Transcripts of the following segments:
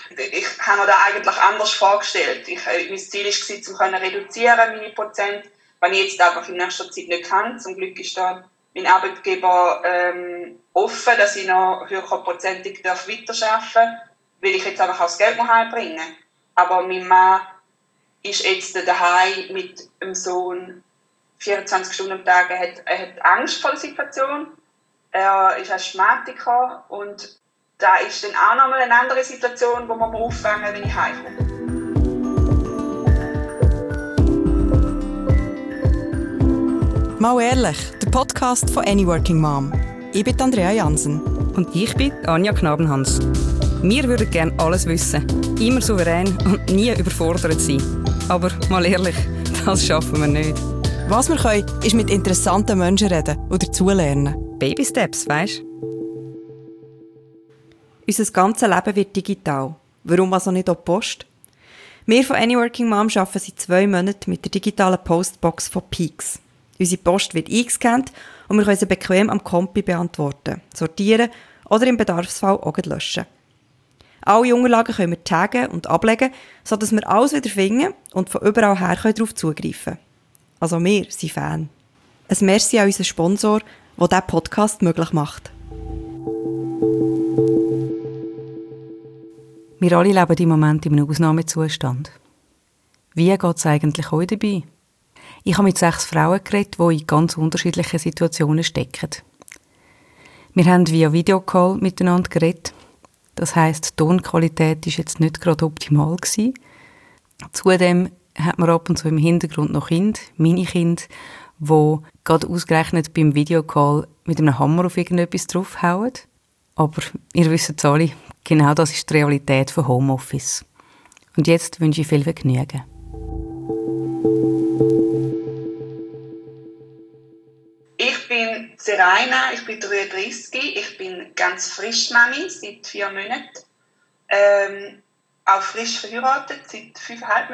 Ich habe mir das eigentlich anders vorgestellt. Mein Ziel war, zu reduzieren, meine Prozent, was ich jetzt einfach in nächster Zeit nicht kann. Zum Glück ist da mein Arbeitgeber offen, dass ich noch höherprozentig weiterarbeiten darf, weil ich jetzt einfach auch das Geld noch heimbringen. Aber mein Mann ist jetzt daheim mit dem Sohn 24 Stunden am Tag. Er hat Angst vor der Situation. Er ist Asthmatiker und da ist dann auch nochmal eine andere Situation, wo man auffangen muss, wenn ich heimkomme. Mal ehrlich, der Podcast von Any Working Mom. Ich bin Andrea Jansen. Und ich bin Anja Knabenhans. Wir würden gerne alles wissen, immer souverän und nie überfordert sein. Aber mal ehrlich, das schaffen wir nicht. Was wir können, ist mit interessanten Menschen reden und dazulernen. Baby Steps, weisst du? Unser ganzes Leben wird digital. Warum also nicht auch die Post? Wir von Any Working Mom arbeiten seit 2 Monaten mit der digitalen Postbox von Peaks. Unsere Post wird eingescannt und wir können sie bequem am Kompi beantworten, sortieren oder im Bedarfsfall auch löschen. Alle Unterlagen können wir taggen und ablegen, sodass wir alles wieder finden und von überall her darauf zugreifen können. Also wir sind Fan. Ein Merci an unseren Sponsor, der diesen Podcast möglich macht. Wir alle leben im Moment in einem Ausnahmezustand. Wie geht es eigentlich euch dabei? Ich habe mit 6 Frauen geredet, die in ganz unterschiedlichen Situationen stecken. Wir haben via Videocall miteinander geredet. Das heisst, die Tonqualität war jetzt nicht gerade optimal gewesen. Zudem hat man ab und zu im Hintergrund noch Kinder, meine Kinder, die gerade ausgerechnet beim Videocall mit einem Hammer auf irgendetwas draufhauen. Aber ihr wisst es alle, genau das ist die Realität von Homeoffice. Und jetzt wünsche ich viel Vergnügen. Ich bin Seraina, ich bin 33, ich bin ganz frisch Mami, seit 4 Monaten. Auch frisch verheiratet, seit 5,5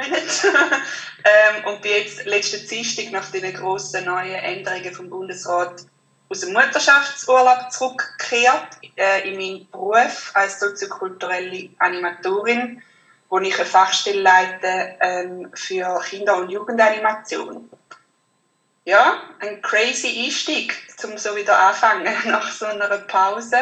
Monaten. Und bin jetzt letzten Dienstag nach den grossen neuen Änderungen vom Bundesrat aus dem Mutterschaftsurlaub zurückgekehrt in meinen Beruf als soziokulturelle Animatorin, wo ich eine Fachstelle leite für Kinder- und Jugendanimation. Ja, ein crazy Einstieg, um so wieder anfangen nach so einer Pause.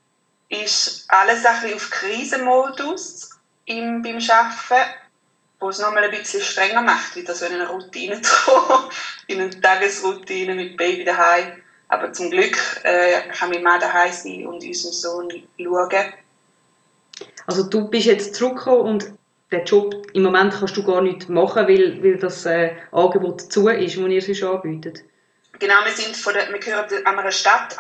Ist alles ein bisschen auf Krisenmodus beim Arbeiten, wo es nochmal ein bisschen strenger macht, wieder so in eine Routine zu kommen, in eine Tagesroutine mit Baby daheim. Aber zum Glück kann mein Mann daheim sein und unserem Sohn schauen. Also du bist jetzt zurückgekommen und den Job im Moment kannst du gar nicht machen, weil das Angebot zu ist, das ihr sonst anbietet. Genau, wir gehören an einer Stadt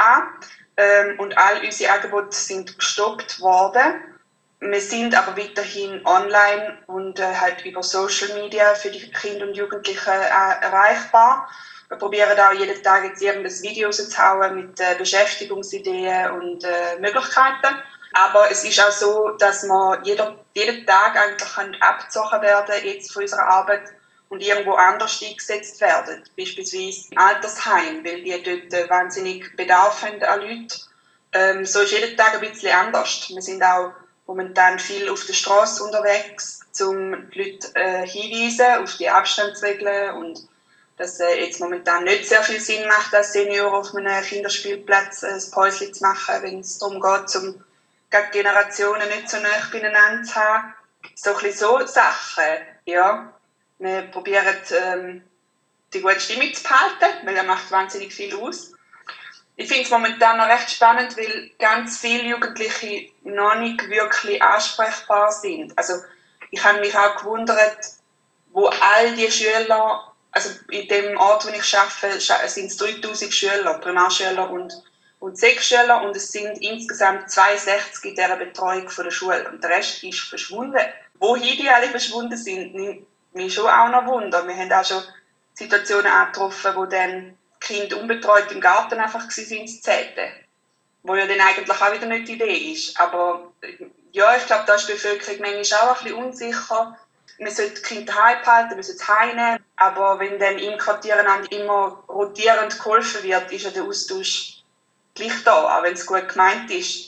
an und all unsere Angebote sind gestoppt worden. Wir sind aber weiterhin online und halt über Social Media für die Kinder und Jugendlichen erreichbar. Wir probieren auch jeden Tag jetzt irgendein Video rauszuhauen mit Beschäftigungsideen und Möglichkeiten. Aber es ist auch so, dass wir jeden Tag eigentlich abgezogen werden jetzt von unserer Arbeit und irgendwo anders eingesetzt werden. Beispielsweise im Altersheim, weil die dort wahnsinnig Bedarf haben an Leuten. So ist jeden Tag ein bisschen anders. Wir sind auch momentan viel auf der Straße unterwegs, um die Leute hinweisen auf die Abstandsregeln und dass jetzt momentan nicht sehr viel Sinn macht, als Senior auf einem Kinderspielplatz ein Päuschen zu machen, wenn es darum geht, um die Generationen nicht so nah beieinander zu haben. So ein bisschen so Sachen, ja. Wir probieren, die gute Stimmung zu behalten, weil er macht wahnsinnig viel aus. Ich finde es momentan noch recht spannend, weil ganz viele Jugendliche noch nicht wirklich ansprechbar sind. Also ich habe mich auch gewundert, wo all die Schüler, also in dem Ort, wo ich arbeite, sind es 3000 Schüler, Primarschüler und Sek-Schüler und es sind insgesamt 62 in dieser Betreuung von der Schule und der Rest ist verschwunden. Wohin die alle verschwunden sind, nimmt mich schon auch noch Wunder. Wir haben auch schon Situationen angetroffen, wo dann Kinder unbetreut im Garten einfach waren, zu zelten. Wo ja dann eigentlich auch wieder nicht die Idee ist. Aber ja, ich glaube, da ist die Bevölkerung manchmal auch ein bisschen unsicher. Man sollte die Kinder daheim behalten, man sollte sie heimnehmen. Aber wenn dann im Quartier immer rotierend geholfen wird, ist ja der Austausch gleich da, auch wenn es gut gemeint ist.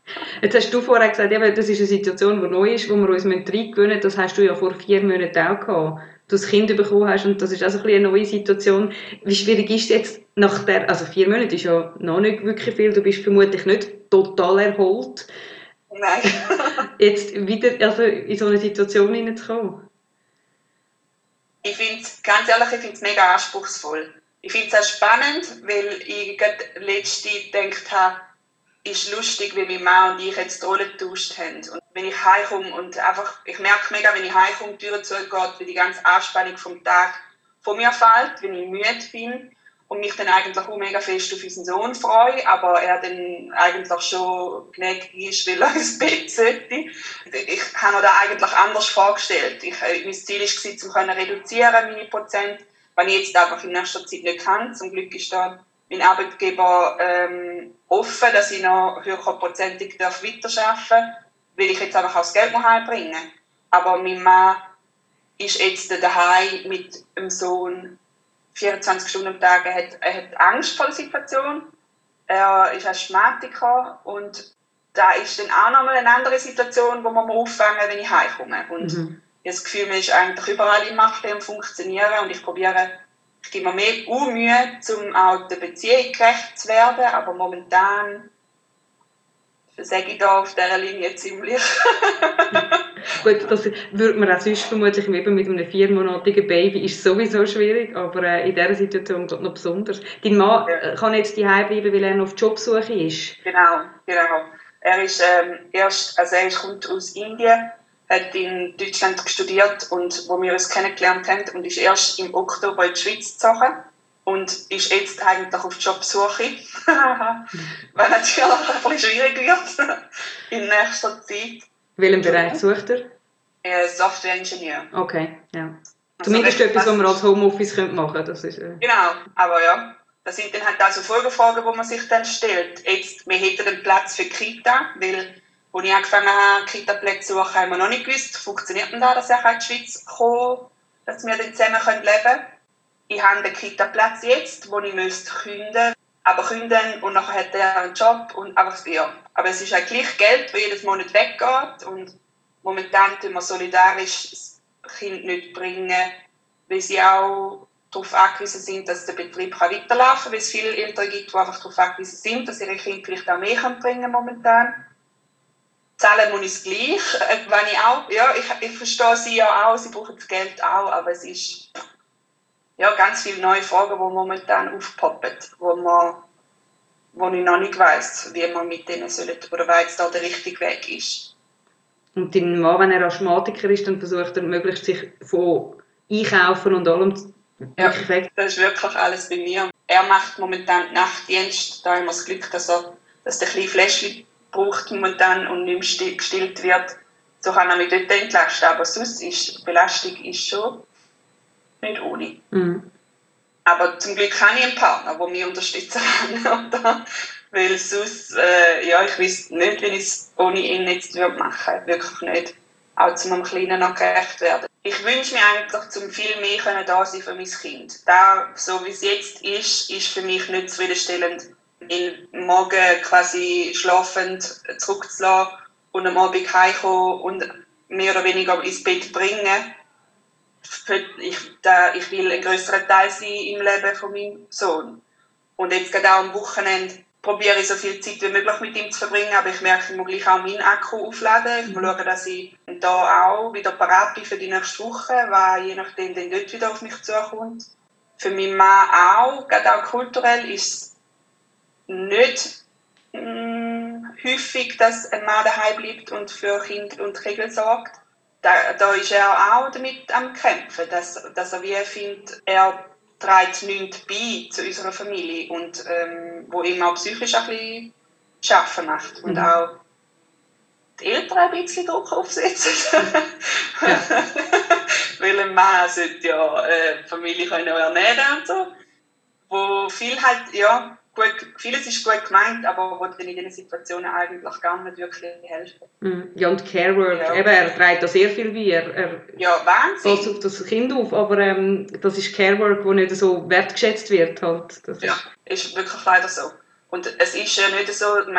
Jetzt hast du vorher gesagt, eben, das ist eine Situation, die neu ist, wo wir uns reingewöhnen müssen. Das hast du ja vor 4 Monaten auch gehabt. Du das Kind bekommen hast und das ist auch so ein bisschen eine neue Situation. Wie schwierig ist es jetzt also 4 Monate ist ja noch nicht wirklich viel, du bist vermutlich nicht total erholt. Nein. Jetzt wieder also in so eine Situation hineinzukommen. Ich finde es, ganz ehrlich, ich finde es mega anspruchsvoll. Ich finde es auch spannend, weil ich gerade letztens gedacht habe, ist lustig, wie mein Mann und ich jetzt die Rollen getauscht haben. Und wenn ich heimkomme und einfach, ich merke mega, wenn ich heimkomme, die Tür zugeht, wie die ganze Anspannung vom Tag von mir fällt, wenn ich müde bin und mich dann eigentlich auch mega fest auf unseren Sohn freue, aber er dann eigentlich schon gnädig ist, weil er ins Bett sollte. Ich habe mir das eigentlich anders vorgestellt. Mein Ziel war, um reduzieren meine Prozent, was ich jetzt einfach in nächster Zeit nicht kann. Zum Glück ist da mein Arbeitgeber offen, dass ich noch höherprozentig weiterarbeiten darf, weil ich jetzt einfach auch das Geld noch heimbringen muss. Aber mein Mann ist jetzt daheim mit dem Sohn 24 Stunden am Tag. Er hat Angst vor der Situation. Er ist Asthmatiker und da ist dann auch nochmal eine andere Situation, wo man auffangen muss, wenn ich heimkomme. Und ich habe das Gefühl, man ist eigentlich überall im Macht am Funktionieren und ich gebe mir mehr Mühe, um auch der Beziehung gerecht zu werden, aber momentan sage ich da auf dieser Linie ziemlich. Gut, das würde man auch sonst vermutlich eben mit einem 4-monatigen Baby ist sowieso schwierig, aber in dieser Situation noch besonders. Dein Mann kann jetzt daheim bleiben, weil er noch auf Jobsuche ist? Genau. Er ist er kommt aus Indien, hat in Deutschland studiert und wo wir uns kennengelernt haben und ist erst im Oktober in die Schweiz gezogen und ist jetzt eigentlich auf Jobsuche, weil natürlich ein bisschen schwierig wird in nächster Zeit. Welchen Bereich sucht er? Software-Ingenieur. Okay, ja. Zumindest etwas, was man als Homeoffice machen könnte. Das ist, Genau, aber ja, das sind dann halt auch so Folgefragen, die man sich dann stellt. Jetzt, wir hätten einen Platz für Kita, weil, als ich angefangen habe, Kita-Plätze zu suchen, haben wir noch nicht gewusst, funktioniert denn das, dass er in die Schweiz kommt, dass wir dann zusammen leben können. Ich habe den Kita-Platz jetzt, wo ich kündigen müsste, und nachher hat er einen Job und einfach, ja. Aber es ist halt gleich Geld, das jedes Monat weggeht und momentan tun wir solidarisch das Kind nicht bringen, weil sie auch darauf angewiesen sind, dass der Betrieb weiterlaufen kann, weil es viele Eltern gibt, die einfach darauf angewiesen sind, dass ihre Kinder vielleicht auch mehr bringen können momentan. Zahlen muss ich es gleich, wenn ich auch, ja, ich verstehe sie ja auch, sie brauchen das Geld auch, aber es ist ja ganz viele neue Fragen, die momentan aufpoppen, wo ich noch nicht weiss, wie man mit denen sollen, oder was jetzt da der richtige Weg ist. Und dein Mann, wenn er Asthmatiker ist, dann versucht er möglichst sich von Einkaufen und allem wirklich weg. Das ist wirklich alles bei mir. Er macht momentan Nachtdienst. Da haben wir das Glück, dass der kleine Fläschchen braucht momentan und nicht mehr gestillt wird. So kann er mich dort entlasten. Aber sonst ist die Belastung schon nicht ohne. Mhm. Aber zum Glück habe ich einen Partner, der mich unterstützen kann. Weil sonst, ich weiss nicht, wie ich es ohne ihn jetzt machen würde. Wirklich nicht. Auch zu meinem Kleinen noch gerecht werden. Ich wünsche mir eigentlich, zum viel mehr da sein für mein Kind. Da, so wie es jetzt ist für mich nicht zufriedenstellend, ihn morgen quasi schlafend zurückzulassen und am Abend heimkommen und mehr oder weniger ins Bett bringen. Ich will ein grösserer Teil sein im Leben von meinem Sohn. Und jetzt gerade auch am Wochenende probiere ich so viel Zeit wie möglich mit ihm zu verbringen, aber ich merke, ich muss gleich auch meinen Akku aufladen. Ich muss schauen, dass ich da auch wieder parat bin für die nächste Woche, weil je nachdem dann dort wieder auf mich zukommt. Für meinen Mann auch, gerade auch kulturell, ist es nicht häufig, dass ein Mann daheim bleibt und für Kind und Regel sorgt. Da ist er auch damit am Kämpfen, dass er wie findet, er trägt nichts bei zu unserer Familie und wo ihm auch psychisch ein bisschen Schaffen macht und auch die Eltern ein bisschen Druck aufsetzen. Ja. Weil ein Mann sollte ja die Familie ernähren und so. Wo viel halt, ja, vieles ist gut gemeint, aber wo dann in diesen Situationen eigentlich gar nicht wirklich helfen. Ja, und Carework, ja. Eben, er trägt da sehr viel bei. Er ja, Wahnsinn. Passt auf das Kind auf, aber das ist Carework, das nicht so wertgeschätzt wird. Halt. Das ist wirklich leider so. Und es ist ja nicht so, ich meine,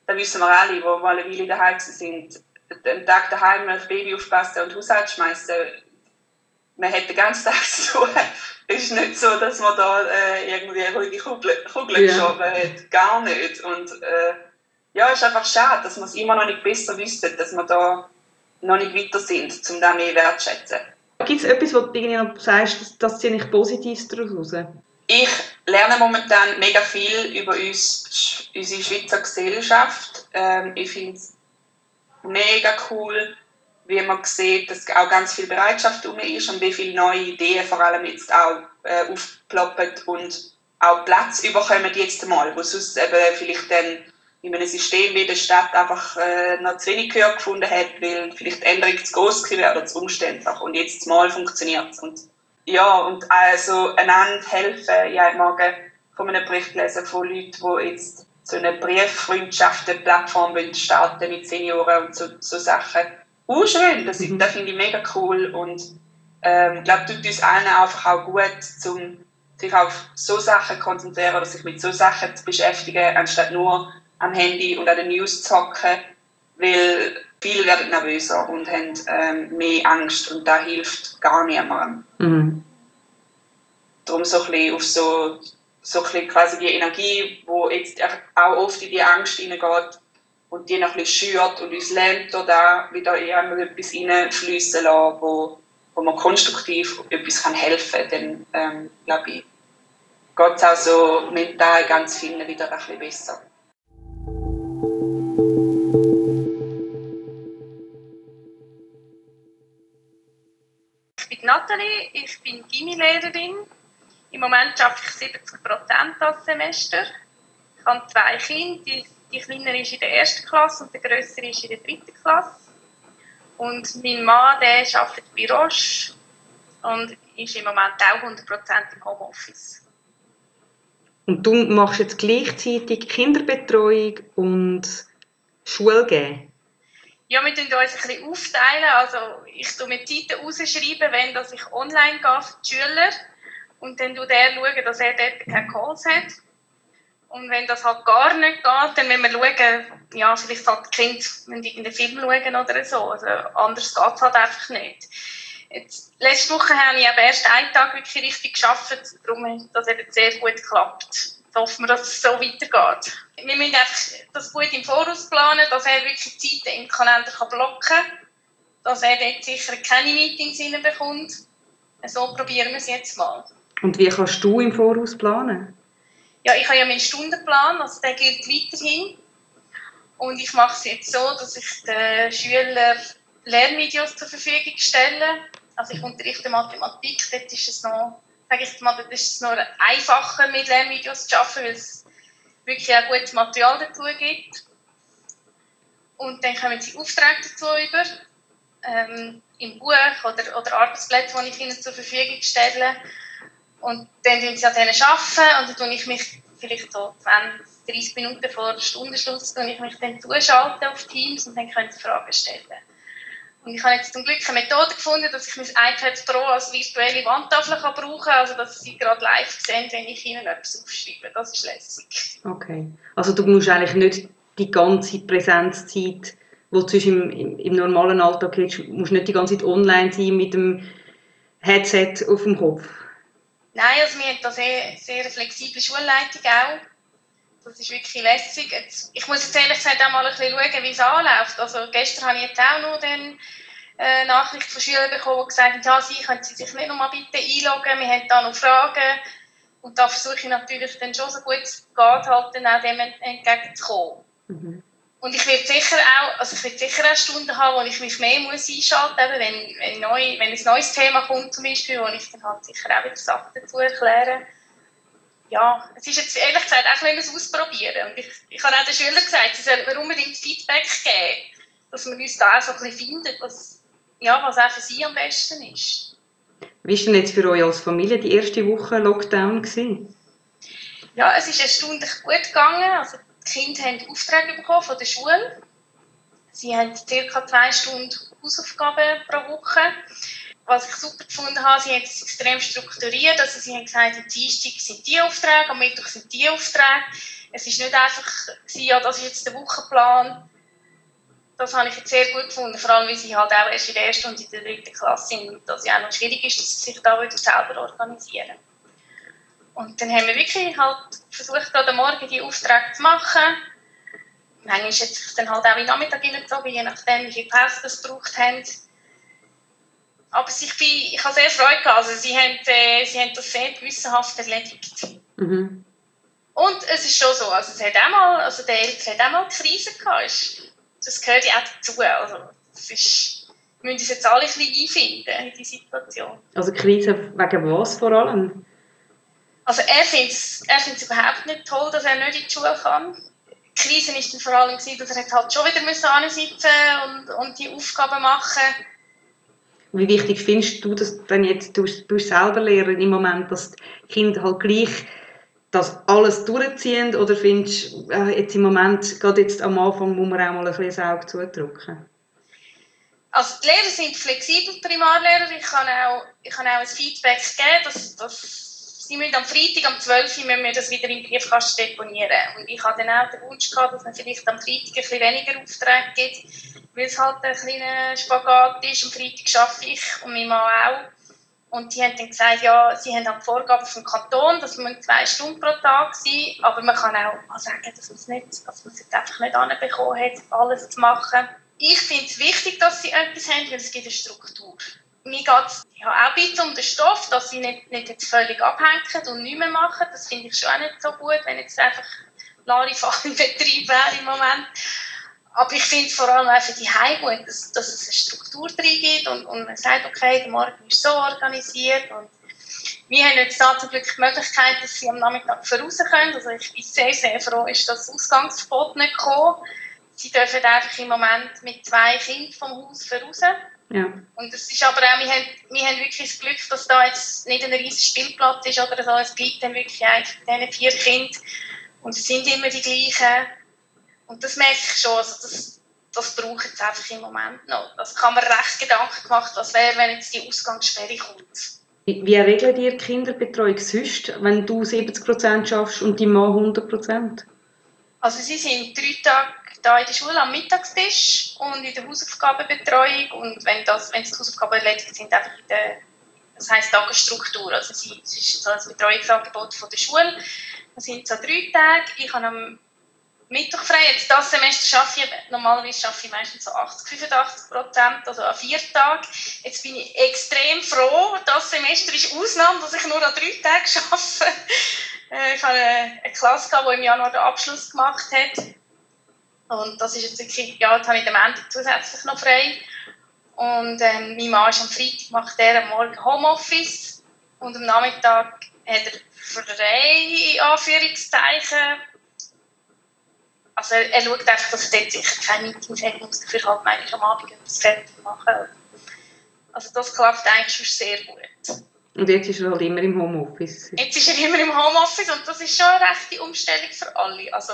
das wissen wir alle, die mal eine Weile daheim sind, den Tag daheim auf Baby aufpassen und Haushalt schmeißen. Man hat den ganzen Tag zu tun. Es ist nicht so, dass man da irgendwie eine ruhige Kugel geschoben hat. Gar nicht. Und es ist einfach schade, dass wir es immer noch nicht besser wissen, dass wir da noch nicht weiter sind, um das mehr wertschätzen. Gibt es etwas, wo du irgendwie noch sagst, das ziehe ich Positives daraus raus? Ich lerne momentan mega viel über unsere Schweizer Gesellschaft. Ich finde es mega cool, wie man sieht, dass auch ganz viel Bereitschaft herum ist und wie viele neue Ideen vor allem jetzt auch aufploppen und auch Platz bekommen jetzt mal, wo sonst eben vielleicht dann in einem System wie der Stadt einfach noch zu wenig Gehör gefunden hat, weil vielleicht die Änderung zu gross wäre oder zu umständlich. Und jetzt mal funktioniert es. Und also einander helfen. Ich habe morgen von einem Bericht gelesen von Leuten, die jetzt so eine Brieffreundschaften-Plattform starten mit Senioren und so Sachen. Schön, das finde ich mega cool und ich glaube, tut uns allen einfach auch gut, um sich auf so Sachen zu konzentrieren oder sich mit so Sachen zu beschäftigen, anstatt nur am Handy und an den News zu hocken, weil viele werden nervöser und haben mehr Angst und das hilft gar niemandem. Mhm. Darum so ein bisschen auf so ein bisschen quasi die Energie, die jetzt auch oft in die Angst hineingeht und die noch ein bisschen schürt und uns lernt, da wieder etwas hineinfliessen lassen, wo man konstruktiv etwas helfen kann. Dann, glaube ich, geht es auch so mental ganz vielen wieder ein bisschen besser. Ich bin Nathalie, ich bin Gymnasiallehrerin. Im Moment arbeite ich 70% das Semester. Ich habe 2 Kinder, die Kleinere ist in der 1. Klasse und der Grössere ist in der 3. Klasse. Und mein Mann, der arbeitet bei Roche und ist im Moment auch 100% im Homeoffice. Und du machst jetzt gleichzeitig Kinderbetreuung und Schule geben? Ja, wir teilen uns ein bisschen aufteilen. Also ich tue mir Zeiten rausschreiben, wenn ich online gehe für die Schüler. Und dann schaue er, dass er dort keine Calls hat. Und wenn das halt gar nicht geht, dann müssen wir schauen, ja, vielleicht halt die Kinder müssen irgendeinen Film schauen oder so. Also anders geht es halt einfach nicht. Jetzt, letzte Woche habe ich eben erst einen Tag wirklich richtig gearbeitet, darum hat das eben sehr gut geklappt. Jetzt hoffen wir, dass es so weitergeht. Wir müssen einfach das gut im Voraus planen, dass er wirklich Zeiten im Kalender blocken kann, dass er dort sicher keine Meetings reinbekommt. So probieren wir es jetzt mal. Und wie kannst du im Voraus planen? Ja, ich habe ja meinen Stundenplan, also der gilt weiterhin. Und ich mache es jetzt so, dass ich den Schülern Lernvideos zur Verfügung stelle. Also ich unterrichte Mathematik, dort ist es noch, sage ich mal, dort ist es noch einfacher mit Lernvideos zu arbeiten, weil es wirklich auch gutes Material dazu gibt. Und dann kommen sie Aufträge dazu über, im Buch oder Arbeitsplätze, die ich ihnen zur Verfügung stelle. Und dann arbeiten sie an denen und dann tue ich mich vielleicht so 20, 30 Minuten vor Stundenschluss dann zuschalten auf Teams und dann können sie Fragen stellen. Und ich habe jetzt zum Glück eine Methode gefunden, dass ich mein iPad Pro als virtuelle Wandtafel brauchen kann, also dass sie gerade live sehen, wenn ich ihnen etwas aufschreibe. Das ist lässig. Okay. Also du musst eigentlich nicht die ganze Präsenzzeit, die du im normalen Alltag hast, musst nicht die ganze Zeit online sein mit dem Headset auf dem Kopf. Nein, also wir haben da sehr flexible Schulleitung auch. Das ist wirklich lässig. Ich muss jetzt ehrlich gesagt auch mal ein bisschen schauen, wie es anläuft. Also gestern habe ich jetzt auch noch eine Nachricht von Schülern bekommen, die gesagt haben, ja, können Sie sich nicht noch mal bitte einloggen, wir haben da noch Fragen. Und da versuche ich natürlich dann schon so gut es geht, halt dann auch dem entgegenzukommen. Mhm. Und ich werde sicher auch Stunden haben, wo ich mich mehr einschalten muss, wenn ein neues Thema kommt zum Beispiel, wo ich dann halt sicher auch wieder Sachen dazu erkläre. Ja, es ist jetzt ehrlich gesagt auch ein Ausprobieren. Und ich habe auch den Schülern gesagt, sie sollen mir unbedingt Feedback geben, dass wir uns da auch so ein bisschen finden, was auch für sie am besten ist. Wie war denn jetzt für euch als Familie die erste Woche Lockdown gewesen? Ja, es ist erstaunlich gut gegangen. Also die Kinder haben Aufträge bekommen von der Schule. Sie haben ca. 2 Stunden Hausaufgaben pro Woche. Was ich super gefunden habe, sie haben es extrem strukturiert. Also sie haben gesagt, am Dienstag sind die Aufträge, am Mittwoch sind die Aufträge. Es war nicht einfach, ja, das ist jetzt der Wochenplan. Das habe ich jetzt sehr gut gefunden, vor allem weil sie halt auch erst in der 1. und in der 3. Klasse sind und das ja auch noch schwierig ist, dass sie sich da wieder selber organisieren. Und dann haben wir wirklich halt versucht, am Morgen die Aufträge zu machen. Manchmal hat es sich dann halt auch in den Nachmittag hineingezogen, je nachdem, wie viel Pause das gebraucht haben. Aber ich habe sehr Freude gehabt. Also sie haben das sehr gewissenhaft erledigt. Mhm. Und es ist schon so, also es hat auch mal, also der Erik hat auch mal Krise gehabt. Das gehört ja auch dazu. Also das ist, wir müssen uns jetzt alle ein bisschen einfinden in die Situation. Also Krise wegen was vor allem? Also er findet es überhaupt nicht toll, dass er nicht in die Schule kann. Die Krise war dann vor allem, dass er halt schon wieder hinsitzen und die Aufgaben machen. Wie wichtig findest du das dann jetzt, du bist selber Lehrerin im Moment, dass die Kinder halt gleich das alles durchziehen, oder findest du jetzt im Moment, gerade jetzt am Anfang, muss man auch mal ein bisschen das Auge zudrücken? Also die Lehrer sind flexibel, Primarlehrer. Ich kann auch ein Feedback geben, dass sie müssen am Freitag, am 12. Uhr, müssen wir das wieder im Briefkasten deponieren. Und ich hatte dann auch den Wunsch gehabt, dass man vielleicht am Freitag ein bisschen weniger Aufträge gibt, weil es halt ein kleiner Spagat ist. Am Freitag arbeite ich und mein Mann auch. Und die haben dann gesagt, ja, sie haben halt Vorgaben vom Kanton, dass man 2 Stunden pro Tag sein, aber man kann auch mal sagen, dass man es jetzt einfach nicht anbekommen hat, alles zu machen. Ich finde es wichtig, dass sie etwas haben, weil es gibt eine Struktur. Mir geht es auch ein bisschen um den Stoff, dass sie nicht jetzt völlig abhängen und nichts mehr machen. Das finde ich schon auch nicht so gut, wenn jetzt einfach Larifari-Betrieb wäre im Moment. Aber ich finde es vor allem auch für die Heime gut, dass es eine Struktur drin gibt und man sagt, okay, der Morgen ist so organisiert. Und wir haben jetzt da zum Glück die Möglichkeit, dass sie am Nachmittag voraus können. Also ich bin sehr, sehr froh, ist das Ausgangsverbot nicht gekommen. Sie dürfen einfach im Moment mit 2 Kindern vom Haus voraus. Ja. Und es ist aber auch, wir haben wirklich das Glück, dass da jetzt nicht ein riesiger Spielplatz ist oder so. Es bleibt dann wirklich eigentlich bei diesen 4 Kindern. Und es sind immer die gleichen. Und das merke ich schon, also das braucht es einfach im Moment noch. Das kann man recht Gedanken gemacht, was wäre, wenn jetzt die Ausgangssperre kommt. Wie regelt ihr die Kinderbetreuung sonst, wenn du 70% schaffst und dein Mann 100%? Also sie sind 3 Tage da in der Schule am Mittagstisch und in der Hausaufgabenbetreuung. Und wenn die Hausaufgaben erledigt sind, einfach das heisst Tagesstruktur. Also es ist so ein Betreuungsangebot von der Schule. Das sind so 3 Tage. Ich habe am Mittwoch frei. Jetzt das Semester arbeite ich meistens so 80-85%, also an 4 Tagen. Jetzt bin ich extrem froh. Das Semester ist Ausnahme, dass ich nur an 3 Tagen arbeite. Ich hatte eine Klasse, die im Januar den Abschluss gemacht hat. Und das ist jetzt wirklich, ja, jetzt habe ich am Ende zusätzlich noch frei. Und mein Mann ist am Freitag, macht er am Morgen Homeoffice. Und am Nachmittag hat er frei, Anführungszeichen. Also er schaut einfach, dass er dort sicher keine Meetings hat, muss dafür halt manchmal am Abend etwas fertig machen. Also das klappt eigentlich schon sehr gut. Und jetzt ist er halt immer im Homeoffice? Jetzt ist er immer im Homeoffice und das ist schon eine rechte Umstellung für alle. Also,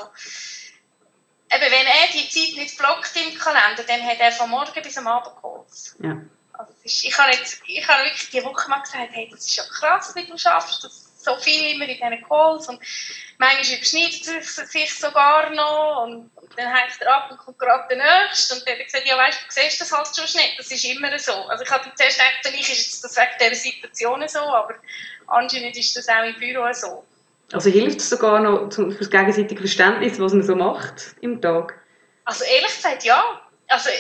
eben, wenn er die Zeit nicht blockt im Kalender, dann hat er von morgen bis am Abend Calls. Ja. Also ich habe wirklich diese Woche mal gesagt, hey, das ist ja krass, wie du schaffst, das so viel immer in diesen Calls und manchmal überschneidet es sich sogar noch und dann hängt er ab und kommt gerade der Nächste und dann hat er gesagt, ja weißt du siehst das halt schon nicht, das ist immer so. Also ich habe zuerst gedacht, vielleicht ist das wegen dieser Situation so, aber anscheinend ist das auch im Büro so. Also hilft es sogar noch für das gegenseitige Verständnis, was man so macht im Tag? Also ehrlich gesagt, ja. Also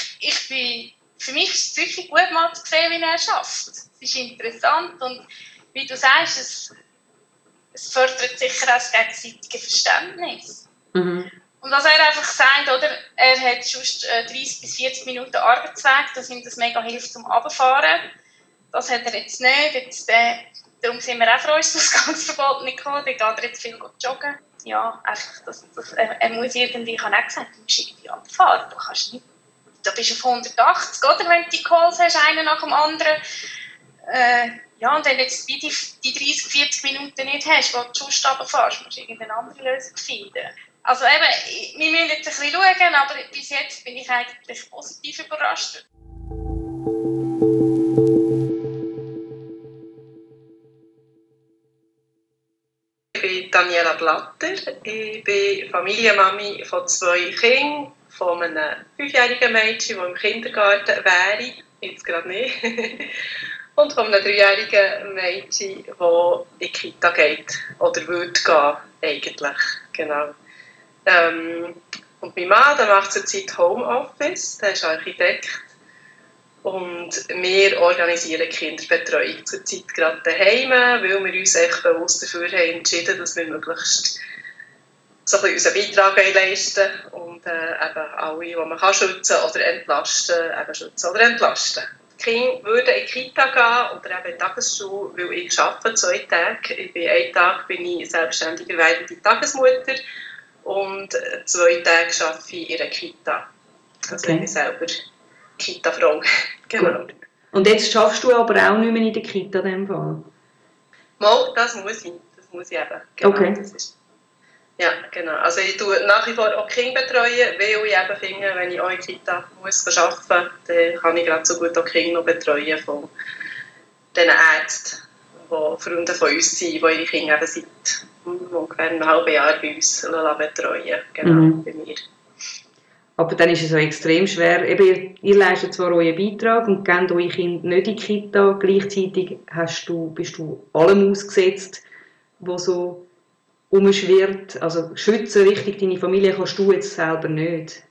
für mich ist es wirklich gut mal zu sehen, wie er schafft. Es ist interessant und wie du sagst, es fördert sicher auch das gegenseitige Verständnis. Mhm. Und was er einfach sagt, oder, er hat sonst 30 bis 40 Minuten Arbeitsweg, dass ihm das mega hilft zum Runterfahren. Das hat er jetzt nicht. Darum sind wir auch froh, dass das Ausgangsverbot nicht gekommen. Da geht er jetzt viel joggen. Ja, einfach, er muss irgendwie, ich habe auch gesagt, du musst irgendwie runterfahren. Du kannst nicht, da bist du auf 180, oder, wenn du die Calls hast, einen nach dem anderen. Ja, und wenn du jetzt die 30, 40 Minuten nicht hast, wo du sonst runterfährst, musst du irgendeine andere Lösung finden. Also eben, wir müssen jetzt ein bisschen schauen, aber bis jetzt bin ich eigentlich positiv überrascht. Ich bin Daniela Glatter. Ich bin Familienmami von 2 Kindern, von einem 5-jährigen Mädchen, das im Kindergarten wäre, jetzt gerade nicht, und von einem 3-jährigen Mädchen, das in die Kita geht, oder würde gehen, eigentlich, genau. Und mein Mann, der macht zurzeit Homeoffice, der ist Architekt. Und wir organisieren Kinderbetreuung zurzeit gerade daheim, weil wir uns echt bewusst dafür haben entschieden, dass wir möglichst so ein bisschen unseren Beitrag leisten und eben alle, die man kann schützen oder entlasten, eben schützen oder entlasten. Die Kinder würden in die Kita gehen oder eben in die Tagesschule, weil ich arbeite 2 Tage. Einen Tag bin ich selbstständige werdende Tagesmutter und 2 Tage arbeite ich in einer Kita. Also ich bin selber Kita-Frau. Genau. Gut. Und jetzt schaffst du aber auch nicht mehr in der Kita in dem Fall? Mal, das muss ich eben. Genau, okay. Das ist, ja, genau. Also ich tue nach wie vor auch Kinder betreuen, weil ich eben finde, wenn ich auch in der Kita muss arbeiten muss, dann kann ich gerade so gut auch Kinder noch betreuen von diesen Ärzten, die Freunde von uns sind, die ihre Kinder eben seit ungefähr einem halben Jahr bei uns betreuen. Genau, bei mir. Aber dann ist es auch extrem schwer. Eben, ihr leistet zwar euren Beitrag und gebt eure Kinder nicht in die Kita, gleichzeitig bist du allem ausgesetzt, was so umschwirrt. Also schützen richtig deine Familie kannst du jetzt selber nicht.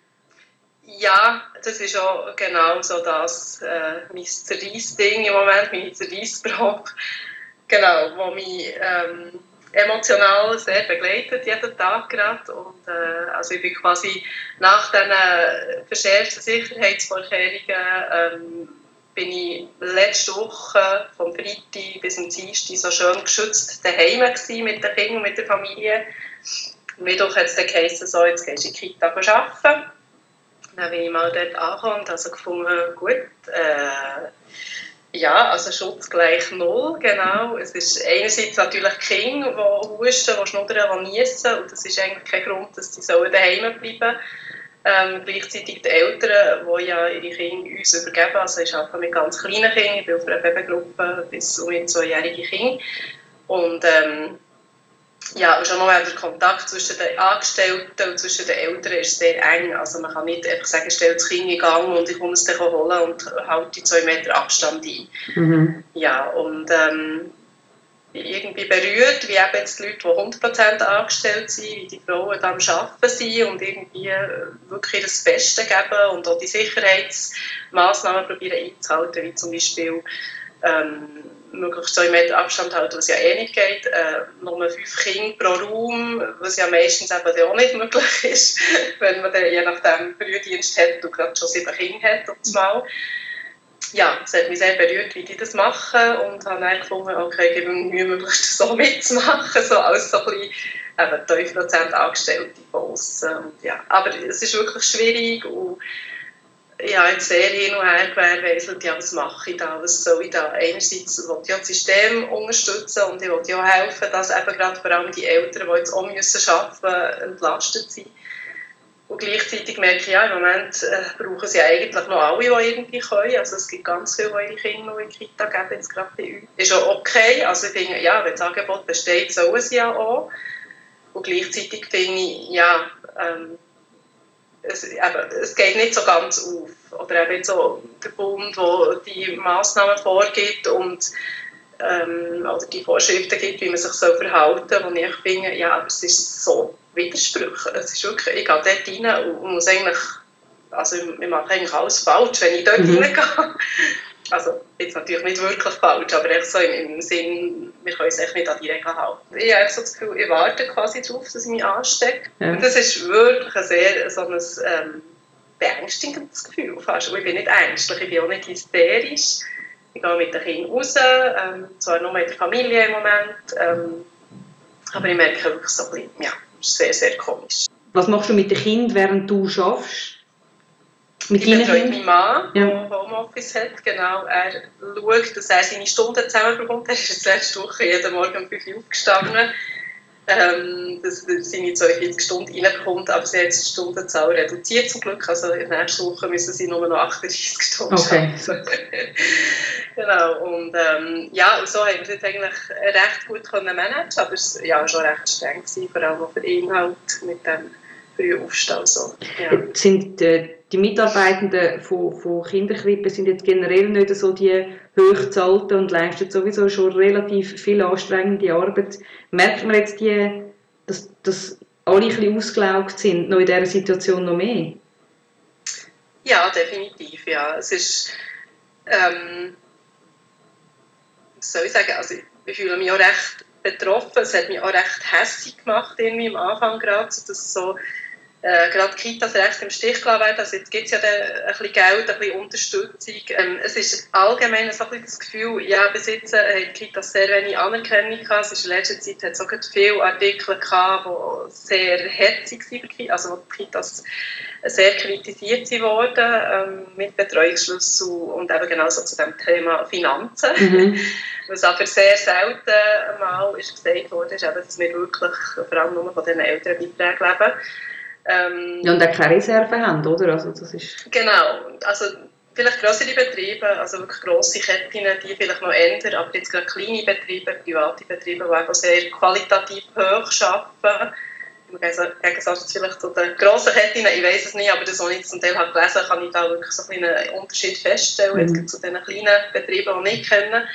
Ja, das ist auch genau so das mein Zerreiss-Ding im Moment, meine Zerreissprobe, genau, wo mich emotional sehr begleitet, jeden Tag gerade. Und, also ich bin quasi nach diesen verschärften Sicherheitsvorkehrungen bin ich letzte Woche vom Freitag bis zum Dienstag so schön geschützt daheim gewesen, mit den Kindern und mit der Familie. Mittwoch hat es dann geheißen, so, jetzt gehst du in die Kita arbeiten. Dann bin ich mal dort angekommen und habe gefunden, gut, ja, also Schutz gleich 0, genau. Es ist einerseits natürlich die Kinder, die husten, die schnuddern, die niesen, und das ist eigentlich kein Grund, dass sie daheim bleiben sollen. Gleichzeitig die Eltern, die ja ihre Kinder uns übergeben, also ich arbeite mit ganz kleinen Kindern, ich bin auf einer Babygruppe bis um 2-jährige Kinder. Und ja, und schon mal der Kontakt zwischen den Angestellten und zwischen den Eltern ist sehr eng. Also man kann nicht einfach sagen, stell das Kind in Gang und ich komme es dann holen und halte 2 Meter Abstand ein. Ja, und irgendwie berührt, wie eben jetzt die Leute, die 100% angestellt sind, wie die Frauen da am Arbeiten sind und irgendwie wirklich das Beste geben und auch die Sicherheitsmaßnahmen probieren einzuhalten, wie zum Beispiel möglichst 2 Meter Abstand halten, was ja eh nicht geht, nur 5 Kinder pro Raum, was ja meistens eben auch nicht möglich ist, wenn man dann je nachdem Frühdienst hat und gerade schon 7 Kinder hat auf einmal. Ja, es hat mich sehr berührt, wie die das machen und habe dann gefunden, okay, ich gebe mir Mühe, möglichst so mitzumachen, so als so ein bisschen 2% Angestellte von aussen. Ja, aber es ist wirklich schwierig und ja, jetzt sehr hin und her gewährleistet, ja, was mache ich da, was soll ich da? Einerseits will ich ja das System unterstützen und ich will ja auch helfen, dass eben gerade vor allem die Eltern, die jetzt auch arbeiten müssen, entlastet sind. Und gleichzeitig merke ich, ja, im Moment brauchen sie eigentlich noch alle, die irgendwie können. Also es gibt ganz viele, die ihre Kinder noch in die Kita geben, jetzt gerade bei uns. Ist auch okay, also ich finde, ja, wenn das Angebot besteht, sollen sie ja auch. Und gleichzeitig finde ich, ja, es geht nicht so ganz auf. Oder eben so der Bund, der die Massnahmen vorgibt und oder die Vorschriften gibt, wie man sich verhalten soll, wo ich finde, ja, aber es ist so Widersprüche. Es ist wirklich, ich gehe dort rein und muss eigentlich, also ich mache eigentlich alles falsch, wenn ich dort reingehe. Also jetzt natürlich nicht wirklich falsch, aber echt so im Sinn, wir können uns echt nicht an die Regeln halten. Ich habe so das Gefühl, ich warte quasi darauf, dass ich mich anstecke. Ja. Und das ist wirklich ein sehr so ein beängstigendes Gefühl fast. Und ich bin nicht ängstlich, ich bin auch nicht hysterisch. Ich gehe mit den Kindern raus, zwar nur mit der Familie im Moment, aber ich merke wirklich so ein bisschen, ja, es ist sehr, sehr komisch. Was machst du mit den Kindern, während du arbeitest? Ich betreue meinen Mann, der Homeoffice hat. Genau. Er schaut, dass er seine Stunden zusammenbekommt. Er ist jetzt letzte Woche jeden Morgen um 5 Uhr aufgestanden, dass er seine 42 Stunden reinbekommt. Aber sie hat die Stundenzahl reduziert zum Glück. Also in der nächsten Woche müssen sie nur noch 38 Stunden arbeiten. Genau, und so haben wir es jetzt eigentlich recht gut managen, aber es war schon recht streng gewesen, vor allem auch für ihn halt mit dem frühen Aufstehen. So. Ja. Sind die Mitarbeitenden von Kinderkrippen sind jetzt generell nicht so die hochzahlten und leisten sowieso schon relativ viel anstrengende Arbeit. Merkt man jetzt, dass alle ein bisschen ausgelaugt sind, noch in dieser Situation noch mehr? Ja, definitiv, ja. Es ist, was soll ich sagen, also ich fühle mich auch recht betroffen, es hat mich auch recht hässlich gemacht irgendwie am Anfang gerade, dass so gerade Kitas recht im Stich gelassen werden. Also jetzt gibt es ja dann ein bisschen Geld, ein bisschen Unterstützung. Es ist allgemein so ein bisschen das Gefühl, ja, bis jetzt haben die Kitas sehr wenig Anerkennung gehabt. Es ist in letzter Zeit hat es auch viele Artikel gehabt, die sehr hetzig waren, also wo die Kitas sehr kritisiert wurden mit Betreuungsschlüssel und eben genau so zu dem Thema Finanzen. Was aber sehr selten mal ist gesagt wurde, ist eben, dass wir wirklich vor allem nur von diesen Elternbeiträgen leben. Ja, und auch keine Reserven haben, oder? Also, das ist Genau, also vielleicht grössere Betriebe, also wirklich grosse Ketten, die vielleicht noch ändern, aber jetzt gerade kleine Betriebe, private Betriebe, die einfach sehr qualitativ hoch arbeiten. Im Gegensatz vielleicht zu den grossen Ketten, ich weiss es nicht, aber das, was ich zum Teil habe gelesen habe, kann ich da wirklich so einen Unterschied feststellen, jetzt zu den kleinen Betrieben, die nicht kennen.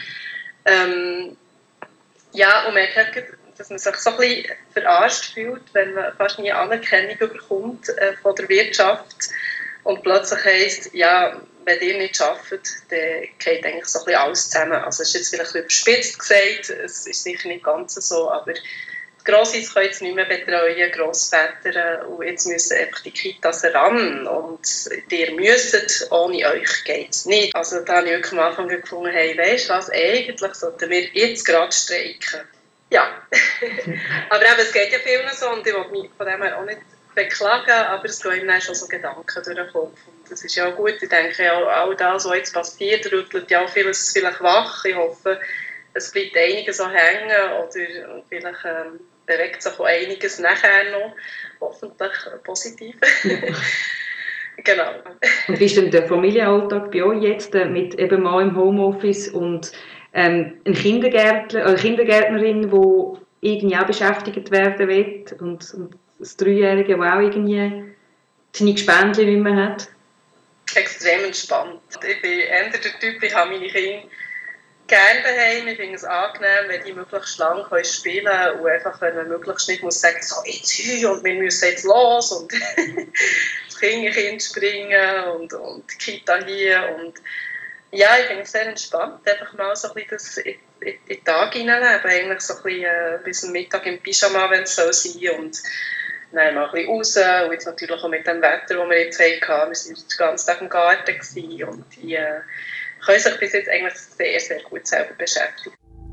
Ja, und man merkt, dass man sich so ein bisschen verarscht fühlt, wenn man fast nie Anerkennung bekommt von der Wirtschaft und plötzlich heisst, ja, wenn ihr nicht arbeitet, dann geht eigentlich so ein bisschen alles zusammen. Also es ist jetzt vielleicht überspitzt gesagt, es ist sicher nicht ganz so, aber die Grossis können jetzt nicht mehr betreuen, Grossväter, und jetzt müssen einfach die Kitas ran und ihr müsst, ohne euch geht es nicht. Also da habe ich wirklich am Anfang gefunden, hey, weisst du was, eigentlich sollten wir jetzt gerade streiken. Ja, aber eben, es geht ja vielen so und ich will mich von dem her auch nicht beklagen, aber es gehen ihm schon so Gedanken durch den Kopf. Und das ist ja auch gut, ich denke ja all das, was jetzt passiert, rüttelt ja auch vieles vielleicht wach. Ich hoffe, es bleibt einiges so hängen oder vielleicht bewegt sich auch einiges nachher noch, hoffentlich positiv. Genau. Und wie ist denn der Familienalltag bei euch jetzt mit eben Mann im Homeoffice und eine Kindergärtnerin, die irgendwie auch beschäftigt werden will und das Dreijährige, das auch irgendwie seine Gespendli nicht mehr hat? Extrem entspannt. Ich bin eher der Typ, ich habe meine Kinder gerne daheim. Ich finde es angenehm, wenn die möglichst lang spielen können und einfach, wenn man möglichst nicht muss sagen, so jetzt hier und wir müssen jetzt los und das Kind springen und die Kita hier und ja, ich finde es sehr entspannt, einfach mal so ein bisschen das in den Tag hineinleben, eigentlich so ein bisschen bis zum Mittag im Pyjama, wenn es so sein und dann mal ein bisschen raus und jetzt natürlich auch mit dem Wetter, das wir jetzt hatten, wir waren den ganzen Tag im Garten und die können sich bis jetzt eigentlich sehr, sehr gut selber beschäftigen.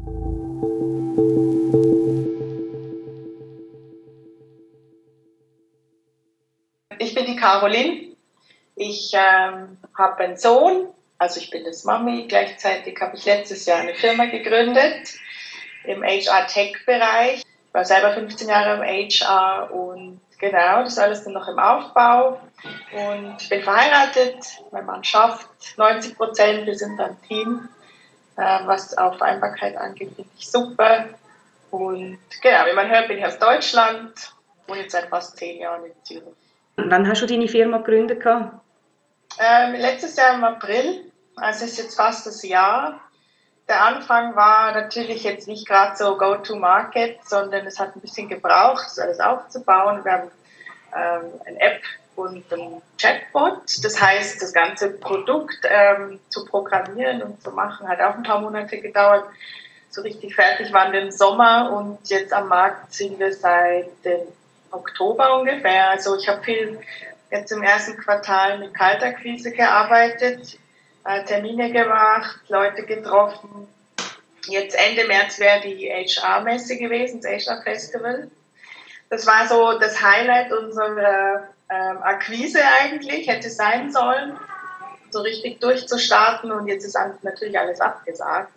Ich bin die Caroline. Ich habe einen Sohn, also ich bin das Mami. Gleichzeitig habe ich letztes Jahr eine Firma gegründet im HR-Tech-Bereich. Ich war selber 15 Jahre im HR und genau, das ist alles dann noch im Aufbau. Und ich bin verheiratet, mein Mann schafft 90%, wir sind ein Team. Was auch Vereinbarkeit angeht, finde ich super. Und genau, wie man hört, bin ich aus Deutschland und jetzt seit fast 10 Jahren in Zürich. Wann hast du deine Firma gegründet? Letztes Jahr im April, also es ist jetzt fast das Jahr. Der Anfang war natürlich jetzt nicht gerade so Go-to-Market, sondern es hat ein bisschen gebraucht, das alles aufzubauen. Wir haben eine App und ein Chatbot. Das heißt, das ganze Produkt zu programmieren und zu machen, hat auch ein paar Monate gedauert. So richtig fertig waren wir im Sommer und jetzt am Markt sind wir seit dem Oktober ungefähr. Also ich habe viel jetzt im ersten Quartal mit Kaltakquise gearbeitet, Termine gemacht, Leute getroffen. Jetzt Ende März wäre die HR-Messe gewesen, das HR-Festival. Das war so das Highlight unserer Akquise eigentlich, hätte sein sollen, so richtig durchzustarten und jetzt ist natürlich alles abgesagt.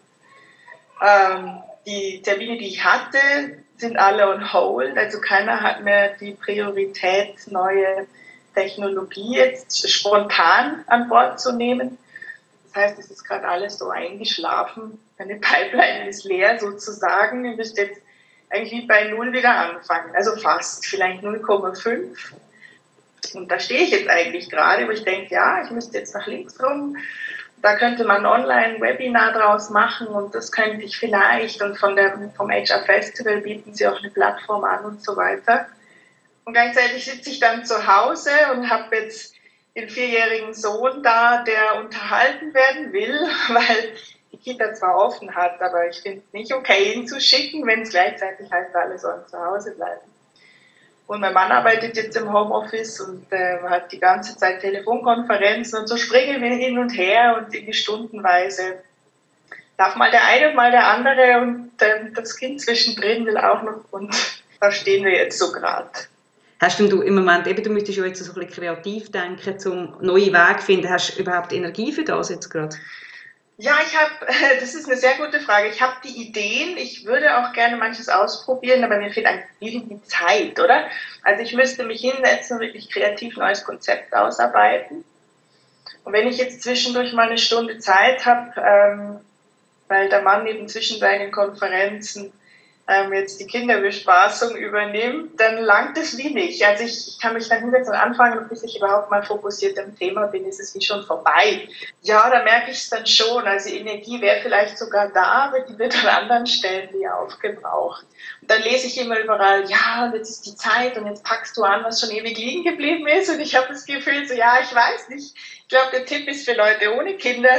Die Termine, die ich hatte, sind alle on hold, also keiner hat mehr die Priorität, neue Technologie jetzt spontan an Bord zu nehmen. Das heißt, es ist gerade alles so eingeschlafen. Meine Pipeline ist leer sozusagen. Ich müsste jetzt eigentlich wie bei Null wieder anfangen. Also fast, vielleicht 0,5. Und da stehe ich jetzt eigentlich gerade, wo ich denke, ja, ich müsste jetzt nach links rum. Da könnte man online ein Webinar draus machen und das könnte ich vielleicht. Und vom HR Festival bieten sie auch eine Plattform an und so weiter. Und gleichzeitig sitze ich dann zu Hause und habe jetzt den 4-jährigen Sohn da, der unterhalten werden will, weil die Kita zwar offen hat, aber ich finde es nicht okay, ihn zu schicken, wenn es gleichzeitig heißt, alle sollen zu Hause bleiben. Und mein Mann arbeitet jetzt im Homeoffice und hat die ganze Zeit Telefonkonferenzen und so springen wir hin und her und in die Stundenweise. Darf mal der eine, mal der andere und das Kind zwischendrin will auch noch und da stehen wir jetzt so gerade. Hast du im Moment, du müsstest ja jetzt so ein bisschen kreativ denken, um neue Wege zu finden. Hast du überhaupt Energie für das jetzt gerade? Ja, das ist eine sehr gute Frage. Ich habe die Ideen, ich würde auch gerne manches ausprobieren, aber mir fehlt eigentlich die Zeit, oder? Also ich müsste mich hinsetzen und wirklich kreativ ein neues Konzept ausarbeiten. Und wenn ich jetzt zwischendurch mal eine Stunde Zeit habe, weil der Mann eben zwischen seinen Konferenzen jetzt die Kinderbespaßung übernimmt, dann langt es wie nicht. Also ich kann mich dann hinsetzen und anfangen, und bis ich überhaupt mal fokussiert im Thema bin, ist es wie schon vorbei. Ja, da merke ich es dann schon. Also Energie wäre vielleicht sogar da, aber die wird an anderen Stellen wie aufgebraucht. Und dann lese ich immer überall, ja, und jetzt ist die Zeit und jetzt packst du an, was schon ewig liegen geblieben ist. Und ich habe das Gefühl, so, ja, ich weiß nicht. Ich glaube, der Tipp ist für Leute ohne Kinder,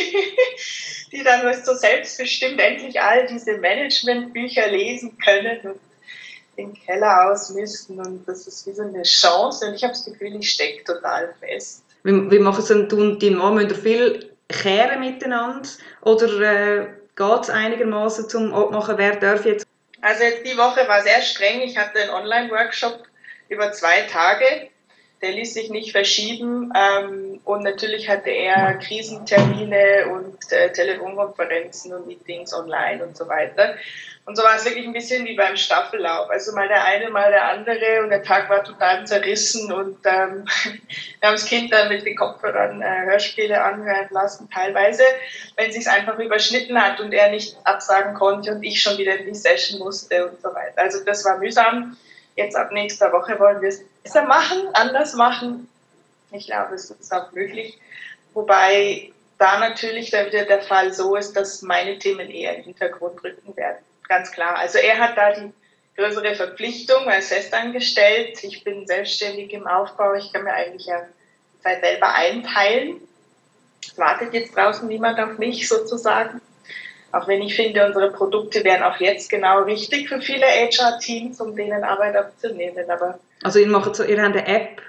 die dann so selbstbestimmt endlich all diese Managementbücher lesen können und den Keller ausmisten. Und das ist wie so eine Chance. Und ich habe das Gefühl, ich stecke total fest. Wie machen es denn du und dein Mann? Müsst ihr viel kehren miteinander? Oder geht es einigermaßen zum Abmachen, wer darf jetzt? Also jetzt die Woche war sehr streng. Ich hatte einen Online-Workshop über 2 Tage. Der ließ sich nicht verschieben und natürlich hatte er Krisentermine und Telefonkonferenzen und Meetings online und so weiter. Und so war es wirklich ein bisschen wie beim Staffellauf. Also mal der eine, mal der andere und der Tag war total zerrissen und wir haben das Kind dann mit den Kopfhörern Hörspiele anhören lassen, teilweise, wenn es sich einfach überschnitten hat und er nicht absagen konnte und ich schon wieder in die Session musste und so weiter. Also das war mühsam. Jetzt ab nächster Woche wollen wir es besser machen, anders machen. Ich glaube, es ist auch möglich. Wobei da natürlich dann wieder der Fall so ist, dass meine Themen eher in den Hintergrund rücken werden. Ganz klar. Also er hat da die größere Verpflichtung als festangestellt. Ich bin selbstständig im Aufbau. Ich kann mir eigentlich ja die Zeit selber einteilen. Es wartet jetzt draußen niemand auf mich sozusagen. Auch wenn ich finde, unsere Produkte wären auch jetzt genau richtig für viele HR-Teams, um denen Arbeit abzunehmen. Aber also ihr habt eine App?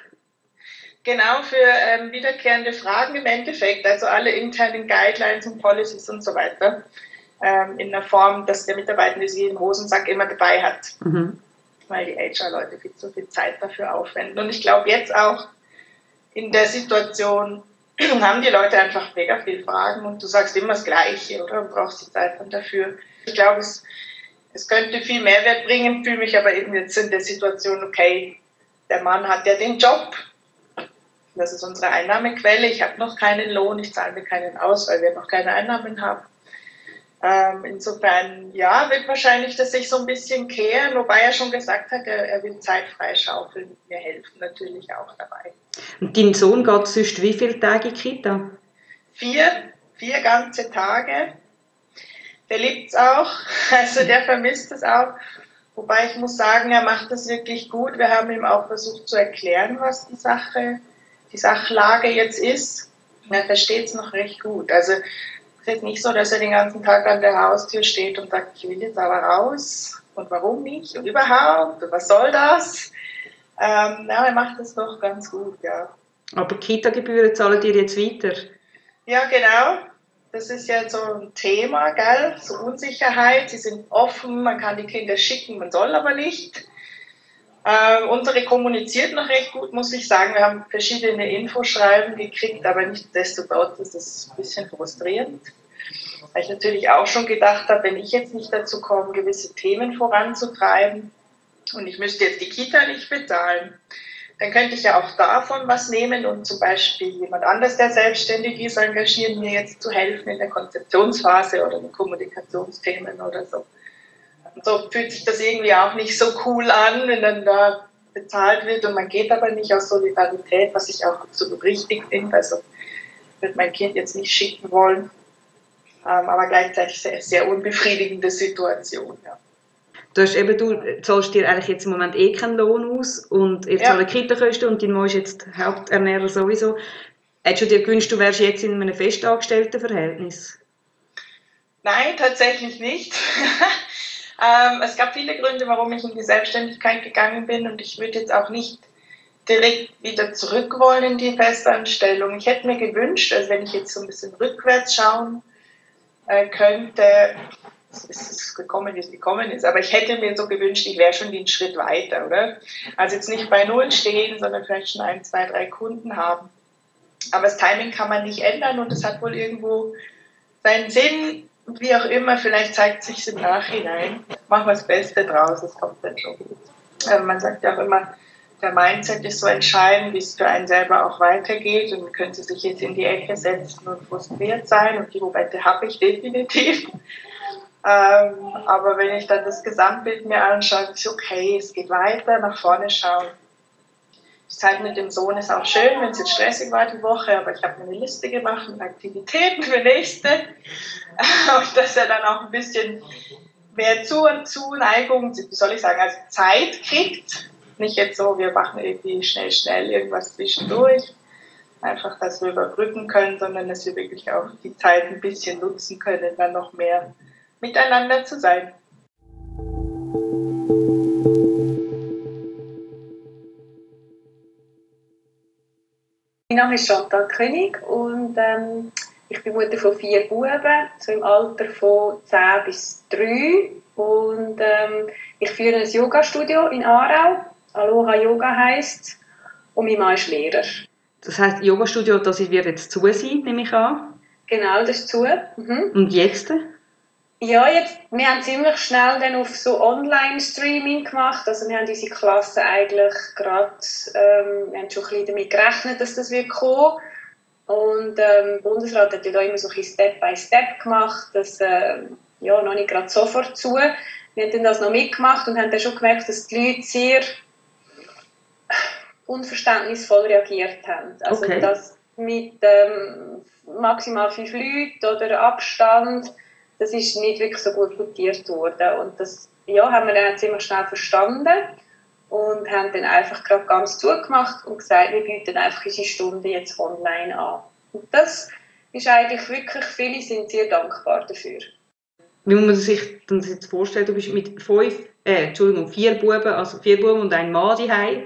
Genau, für wiederkehrende Fragen im Endeffekt, also alle internen Guidelines und Policies und so weiter, in der Form, dass der Mitarbeitende sie im Hosensack immer dabei hat, weil die HR-Leute viel zu viel Zeit dafür aufwenden. Und ich glaube jetzt auch in der Situation, haben die Leute einfach mega viele Fragen und du sagst immer das Gleiche, oder? Du brauchst die Zeit dann dafür. Ich glaube, es könnte viel Mehrwert bringen, fühle mich aber eben jetzt in der Situation, okay, der Mann hat ja den Job, das ist unsere Einnahmequelle, ich habe noch keinen Lohn, ich zahle mir keinen aus, weil wir noch keine Einnahmen haben. Insofern, ja, wird wahrscheinlich das sich so ein bisschen kehren, wobei er schon gesagt hat, er will Zeit freischaufeln, mir helfen natürlich auch dabei. Und dein Sohn geht sonst wie viele Tage in die Kita? 4 ganze Tage. Der liebt es auch, also der vermisst es auch. Wobei ich muss sagen, er macht das wirklich gut. Wir haben ihm auch versucht zu erklären, was die Sachlage jetzt ist. Und er versteht es noch recht gut. Also es ist nicht so, dass er den ganzen Tag an der Haustür steht und sagt, ich will jetzt aber raus und warum nicht und überhaupt und was soll das? Ja, er macht das noch ganz gut, ja. Aber Kita-Gebühren zahlen ihr jetzt weiter? Ja, genau. Das ist ja so ein Thema, gell? So Unsicherheit. Sie sind offen, man kann die Kinder schicken, man soll aber nicht. Unsere kommuniziert noch recht gut, muss ich sagen. Wir haben verschiedene Infoschreiben gekriegt, aber nichtsdestotrotz ist es ein bisschen frustrierend. Weil ich natürlich auch schon gedacht habe, wenn ich jetzt nicht dazu komme, gewisse Themen voranzutreiben und ich müsste jetzt die Kita nicht bezahlen, dann könnte ich ja auch davon was nehmen und zum Beispiel jemand anders, der selbstständig ist, engagieren, mir jetzt zu helfen in der Konzeptionsphase oder in Kommunikationsthemen oder so. Und so fühlt sich das irgendwie auch nicht so cool an, wenn dann da bezahlt wird und man geht aber nicht aus Solidarität, was ich auch absolut richtig finde. Also ich würde mein Kind jetzt nicht schicken wollen, aber gleichzeitig sehr, sehr unbefriedigende Situation, ja. Du zahlst dir eigentlich jetzt im Moment keinen Lohn aus und ihr zahlt Kita-Kosten und dein Mann ist jetzt Haupternährer sowieso. Hättest du dir gewünscht, du wärst jetzt in einem festangestellten Verhältnis? Nein, tatsächlich nicht. Es gab viele Gründe, warum ich in die Selbstständigkeit gegangen bin und ich würde jetzt auch nicht direkt wieder zurück wollen in die Festanstellung. Ich hätte mir gewünscht, also wenn ich jetzt so ein bisschen rückwärts schauen könnte, es ist gekommen, wie es gekommen ist, aber ich hätte mir so gewünscht, ich wäre schon den Schritt weiter, oder? Also jetzt nicht bei Null stehen, sondern vielleicht schon 1, 2, 3 Kunden haben. Aber das Timing kann man nicht ändern und es hat wohl irgendwo seinen Sinn, wie auch immer, vielleicht zeigt es sich im Nachhinein. Machen wir das Beste draus, es kommt dann schon gut. Man sagt ja auch immer, der Mindset ist so entscheidend, wie es für einen selber auch weitergeht und man könnte sich jetzt in die Ecke setzen und frustriert sein und die Momente habe ich definitiv. Aber wenn ich dann das Gesamtbild mir anschaue, ist okay, es geht weiter, nach vorne schauen. Die Zeit mit dem Sohn ist auch schön, wenn es jetzt stressig war die Woche, aber ich habe eine Liste gemacht mit Aktivitäten für nächste. Und dass er dann auch ein bisschen mehr Zuneigung, wie soll ich sagen, also Zeit kriegt. Nicht jetzt so, wir machen irgendwie schnell irgendwas zwischendurch. Einfach, dass wir überbrücken können, sondern dass wir wirklich auch die Zeit ein bisschen nutzen können, dann noch mehr miteinander zu sein. Mein Name ist Chantal König und ich bin Mutter von 4 Buben, so im Alter von 10 bis 3. Und ich führe ein Yoga-Studio in Aarau. Aloha Yoga heisst. Und mein Mann ist Lehrer. Das heisst, Yoga-Studio, das wird jetzt zu sein, nehme ich an? Genau, das ist zu. Mhm. Und jetzt? Ja, wir haben ziemlich schnell dann auf so Online-Streaming gemacht. Also wir haben unsere Klasse eigentlich gerade, wir haben schon ein bisschen damit gerechnet, dass das wird kommen. Und der Bundesrat hat ja da immer so ein bisschen Step by Step gemacht, das noch nicht gerade sofort zu. Wir haben dann das noch mitgemacht und haben dann schon gemerkt, dass die Leute sehr unverständnisvoll reagiert haben. Also okay. Das mit maximal 5 Leuten oder Abstand, das ist nicht wirklich so gut notiert worden. Und das haben wir dann ziemlich schnell verstanden und haben dann einfach gerade ganz zugemacht und gesagt, wir bieten einfach unsere Stunde jetzt online an. Und das ist eigentlich wirklich, viele sind sehr dankbar dafür. Wie muss man sich das jetzt vorstellen? Du bist mit 4 Buben, also 4 Buben und ein Mann daheim.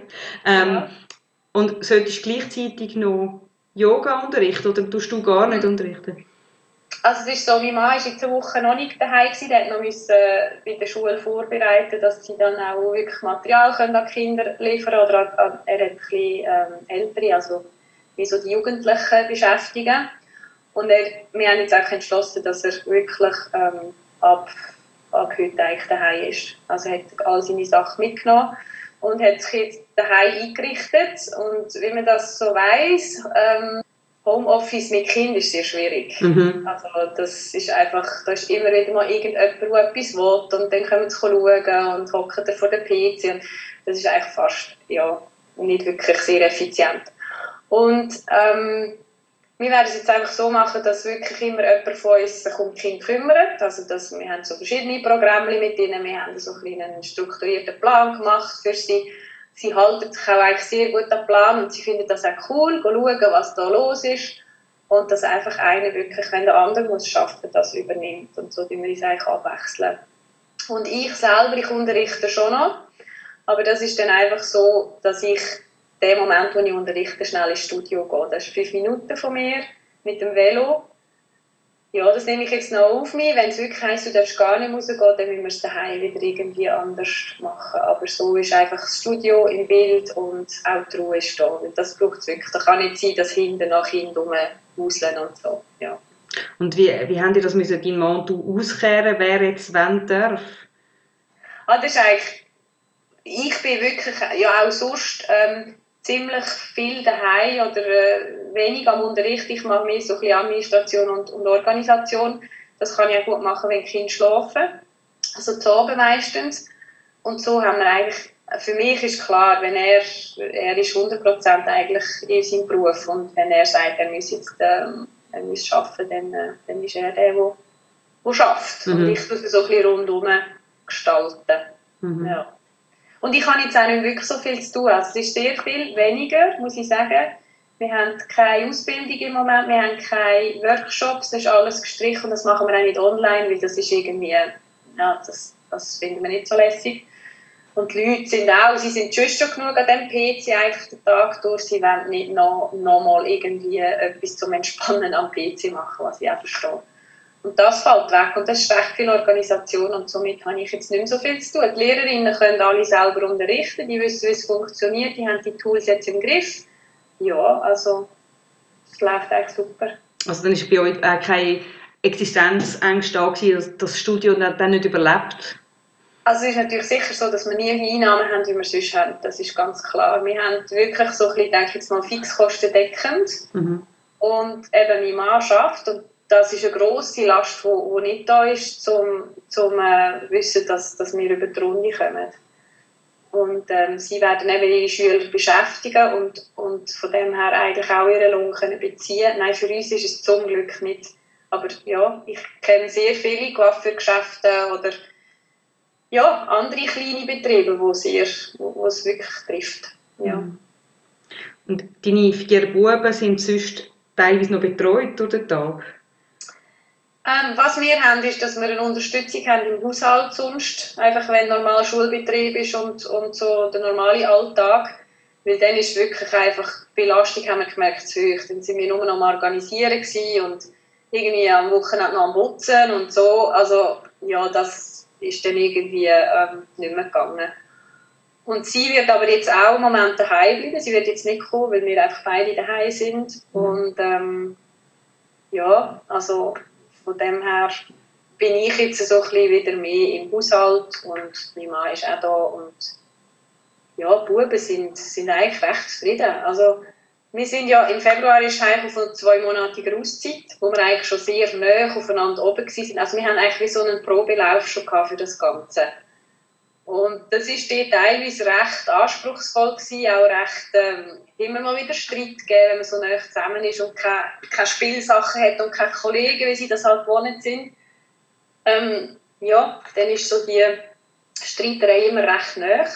Und solltest du gleichzeitig noch Yoga unterrichten oder tust du gar nicht unterrichten? Also es ist so, mein Mann war in dieser Woche noch nicht daheim gewesen, der musste noch bei der Schule vorbereiten, dass sie dann auch wirklich Material an die Kinder liefern können oder er hat ein bisschen Ältere, also wie so die Jugendlichen beschäftigen. Und wir haben jetzt auch entschlossen, dass er wirklich ab heute eigentlich daheim ist. Also er hat all seine Sachen mitgenommen und hat sich jetzt daheim eingerichtet. Und wie man das so weiss, Homeoffice mit Kindern ist sehr schwierig. Mhm. Also das ist einfach, da ist immer wieder mal irgendjemand, der etwas will und dann können sie schauen und hocken dann vor der PC und das ist eigentlich fast nicht wirklich sehr effizient. Und wir werden es jetzt einfach so machen, dass wirklich immer jemand von uns sich um die Kinder kümmert. Also wir haben so verschiedene Programme mit ihnen, wir haben so einen strukturierten Plan gemacht für sie. Sie halten sich auch eigentlich sehr gut an den Plan und sie finden das auch cool, schauen, was da los ist. Und dass einfach einer wirklich, wenn der andere muss schaffen, das übernimmt. Und so tun wir uns eigentlich abwechseln. Und ich selber, ich unterrichte schon noch. Aber das ist dann einfach so, dass ich den Moment, wo ich unterrichte, schnell ins Studio gehe. Das ist 5 Minuten von mir mit dem Velo. Ja, das nehme ich jetzt noch auf mich. Wenn es wirklich heisst, du darfst gar nicht rausgehen, dann müssen wir es daheim wieder irgendwie anders machen. Aber so ist einfach das Studio im Bild und auch die Ruhe ist da. Und das braucht es wirklich. Da kann nicht sein, dass hinten nach Kind rumhauseln und so. Ja. Und wie habt ihr das müssen, dein Mann und du auskehren, wer jetzt wann darf? Das ist eigentlich... Ich bin wirklich... Ja, auch sonst... ziemlich viel daheim oder wenig am Unterricht. Ich mache mehr so ein bisschen Administration und Organisation. Das kann ich auch gut machen, wenn die Kinder schlafen. Also zu Abend meistens. Und so haben wir eigentlich, für mich ist klar, wenn er ist 100% eigentlich in seinem Beruf. Und wenn er sagt, er muss jetzt arbeiten, dann ist er der schafft. Und ich tue es so ein bisschen rundherum gestalten. Ja. Und ich habe jetzt auch nicht wirklich so viel zu tun. Also es ist sehr viel weniger, muss ich sagen. Wir haben keine Ausbildung im Moment, wir haben keine Workshops, das ist alles gestrichen und das machen wir auch nicht online, weil das ist irgendwie, ja, das finden wir nicht so lässig. Und die Leute sind auch, sie sind schon genug an dem PC eigentlich den Tag durch, sie wollen nicht noch mal irgendwie etwas zum Entspannen am PC machen, was ich auch verstehe. Und das fällt weg und das ist recht viel Organisation und somit habe ich jetzt nicht mehr so viel zu tun. Die Lehrerinnen können alle selber unterrichten, die wissen, wie es funktioniert, die haben die Tools jetzt im Griff. Ja, also es läuft eigentlich super. Also dann ist bei euch auch keine Existenzängste da gewesen, dass das Studio dann nicht überlebt? Also es ist natürlich sicher so, dass wir nie Einnahmen haben, wie wir sonst haben. Das ist ganz klar. Wir haben wirklich so ein bisschen, denke ich jetzt mal, Fixkosten deckend. Und eben mein Mann arbeitet und das ist eine grosse Last, die nicht da ist, zum wissen, dass wir über die Runde kommen. Und sie werden eben ihre Schüler beschäftigen und von dem her eigentlich auch ihren Lohn können beziehen. Nein, für uns ist es zum Glück nicht. Aber ja, ich kenne sehr viele Coiffeurgeschäfte oder ja, andere kleine Betriebe, wo es wirklich trifft. Ja. Und deine 4 Buben sind sonst teilweise noch betreut durch den Tag? Was wir haben, ist, dass wir eine Unterstützung haben im Haushalt sonst. Einfach wenn normal Schulbetrieb ist und so der normale Alltag. Weil dann ist wirklich einfach, die Belastung haben wir gemerkt, zu hoch. Dann sind wir nur noch am Organisieren und irgendwie am Wochenende noch am Putzen und so. Also ja, das ist dann irgendwie nicht mehr gegangen. Und sie wird aber jetzt auch im Moment daheim bleiben. Sie wird jetzt nicht kommen, weil wir einfach beide daheim sind. Und ja, also von dem her bin ich jetzt so ein bisschen wieder mehr im Haushalt und mein Mann ist auch da und ja, die Buben sind eigentlich recht zufrieden. Also wir sind ja im Februar ist auf eine 2-monatige Auszeit, wo wir eigentlich schon sehr nahe aufeinander oben waren. Also wir haben eigentlich wie so einen Probelauf schon gehabt für das Ganze. Und das war dort teilweise recht anspruchsvoll gewesen, auch recht immer mal wieder Streit gegeben, wenn man so nah zusammen ist und keine Spielsachen hat und keine Kollegen, wie sie das halt gewohnt sind. Ja, dann ist so die Streiterei immer recht nah.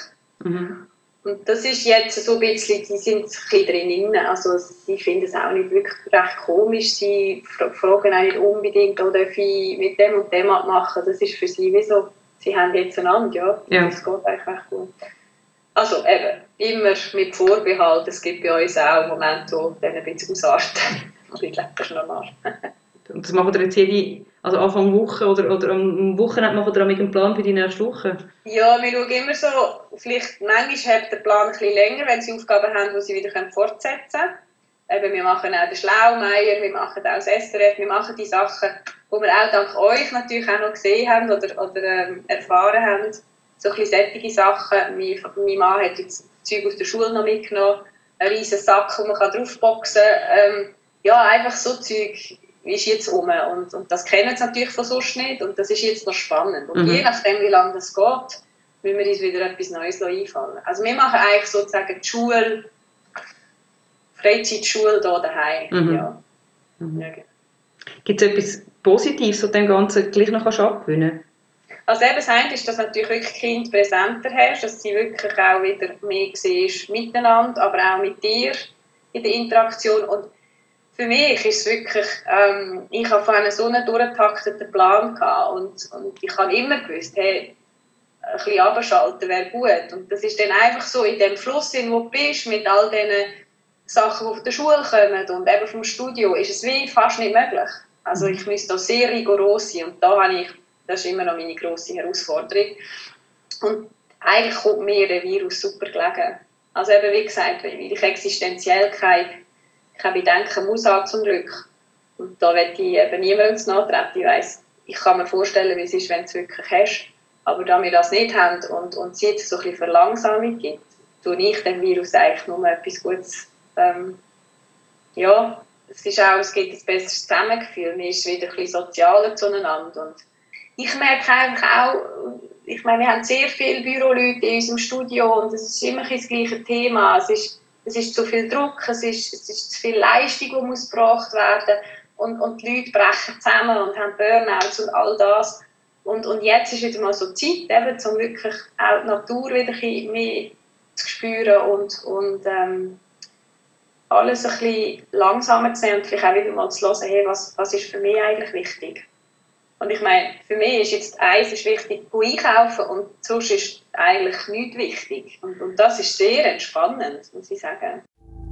Und das ist jetzt so ein bisschen, die sind ein bisschen drin. Also sie finden es auch nicht wirklich recht komisch. Sie fragen auch nicht unbedingt, oh, darf ich mit dem und dem abmachen. Das ist für sie wie so, sie haben jetzt einander, ja. Das geht eigentlich recht gut. Also eben, immer mit Vorbehalt. Es gibt bei uns auch Momente, wo dann ein bisschen ausarten. Aber ich glaube, das ist normal. Und das machen wir jetzt also Anfang Woche oder am Wochenende machen wir mit dem Plan für die nächste Woche? Ja, wir schauen immer so, vielleicht manchmal hat der Plan ein bisschen länger, wenn sie Aufgaben haben, die sie wieder fortsetzen können. Eben, wir machen auch den Schlaumeier, wir machen auch das SRF, wir machen die Sachen, die wir auch dank euch natürlich auch noch gesehen haben oder erfahren haben. So ein bisschen solche Sachen. Mein Mann hat jetzt Zeug aus der Schule noch mitgenommen, einen riesen Sack, wo man draufboxen kann. Ja, einfach so Zeug ist jetzt um. Und das kennen sie natürlich von sonst nicht. Und das ist jetzt noch spannend. Und je nachdem, wie lange das geht, müssen wir uns wieder etwas Neues einfallen. Also wir machen eigentlich sozusagen die Schule, Freizeitschule hier daheim. Ja. Gibt es etwas Positives, was dem Ganzen gleich noch abgewinnen kannst? Also eben das eine ist, dass natürlich wirklich Kind präsenter hast, dass sie wirklich auch wieder mehr siehst miteinander, aber auch mit dir in der Interaktion. Und für mich ist es wirklich, ich habe vorhin so einen durchgetakteten Plan gehabt und ich habe immer gewusst, hey, ein bisschen runterschalten wäre gut. Und das ist dann einfach so in dem Fluss, in wo du bist, mit all diesen Sachen, die von der Schule kommen und eben vom Studio, ist es wie fast nicht möglich. Also ich müsste da sehr rigoros sein und das ist immer noch meine grosse Herausforderung. Und eigentlich kommt mir der Virus super gelegen. Also eben wie gesagt, weil ich existenziell keine Bedenken muss haben zum Glück. Und da will ich eben niemandem zu nahe treten. Ich kann mir vorstellen, wie es ist, wenn du es wirklich hast. Aber da wir das nicht haben und es jetzt so ein bisschen Verlangsamung gibt, tue ich dem Virus eigentlich nur etwas Gutes. Ja, es gibt ein besseres Zusammengefühl, man ist wieder ein bisschen sozialer zueinander. Und ich merke eigentlich auch, ich meine, wir haben sehr viele Büroleute in unserem Studio und es ist immer das gleiche Thema. Es ist zu viel Druck, es ist zu viel Leistung, die muss gebracht werden und die Leute brechen zusammen und haben Burnouts und all das. Und jetzt ist wieder mal so Zeit, eben, um wirklich auch die Natur wieder ein bisschen mehr zu spüren und alles ein bisschen langsamer zu sehen und vielleicht auch wieder mal zu hören, hey, was ist für mich eigentlich wichtig. Und ich meine, für mich ist jetzt eins ist wichtig, einkaufen und sonst ist eigentlich nichts wichtig. Und das ist sehr entspannend, muss ich sagen.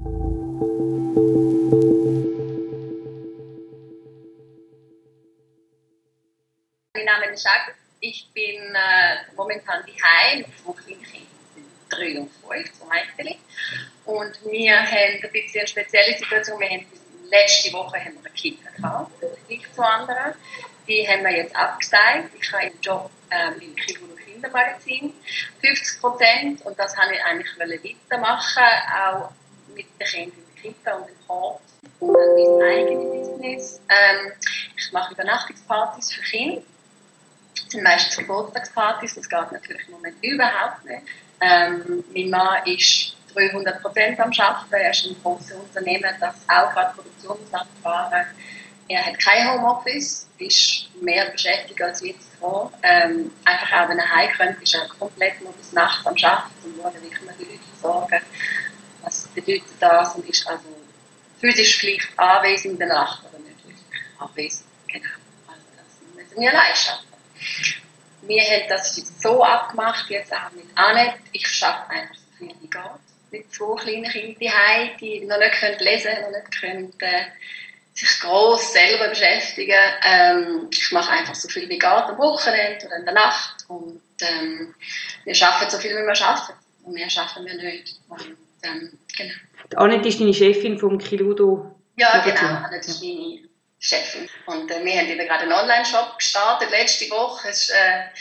Mein Name ist Agnes. Ich bin momentan daheim mit 2 kleinen Kindern, 3 und 5, 2 Mädchen. Und wir haben ein bisschen eine spezielle Situation. Wir haben letzte Woche haben wir eine Kita gehabt, im Vergleich zu anderen. Die haben wir jetzt abgesagt. Ich habe einen Job im Kindermagazin, 50%. Und das wollte ich eigentlich weitermachen, auch mit den Kindern in der Kita und im Hort. Und mein eigenes Business. Ich mache Übernachtungspartys für Kinder. Das sind meistens Geburtstagspartys. Das geht natürlich im Moment überhaupt nicht. Mein Mann ist 300% am Arbeiten. Er ist ein großes Unternehmen, das auch gerade Produktionssachen fahren. Er hat kein Homeoffice, ist mehr beschäftigt als je zuvor. Einfach auch, wenn er heimkommt, ist er komplett nur bis nachts am Arbeiten und schauen, wie kann man die Leute versorgen. Was bedeutet das? Und ist also physisch vielleicht anwesend in der Nacht, aber nicht wirklich anwesend. Genau. Also das müssen wir allein arbeiten. Wir haben das jetzt so abgemacht, jetzt auch mit Annette. Ich arbeite einfach so viel wie geht. Mit 2 kleinen Kindern daheim, die noch nicht lesen können, noch nicht können, sich gross selber beschäftigen. Ich mache einfach so viel wie geht am Wochenende oder in der Nacht. Und wir arbeiten so viel, wie wir arbeiten. Und mehr arbeiten wir nicht. Und, genau. Annette ist deine Chefin vom Kiludo. Ja, genau. Annette ist meine Chefin. Und wir haben eben gerade einen Online-Shop gestartet letzte Woche. Es ist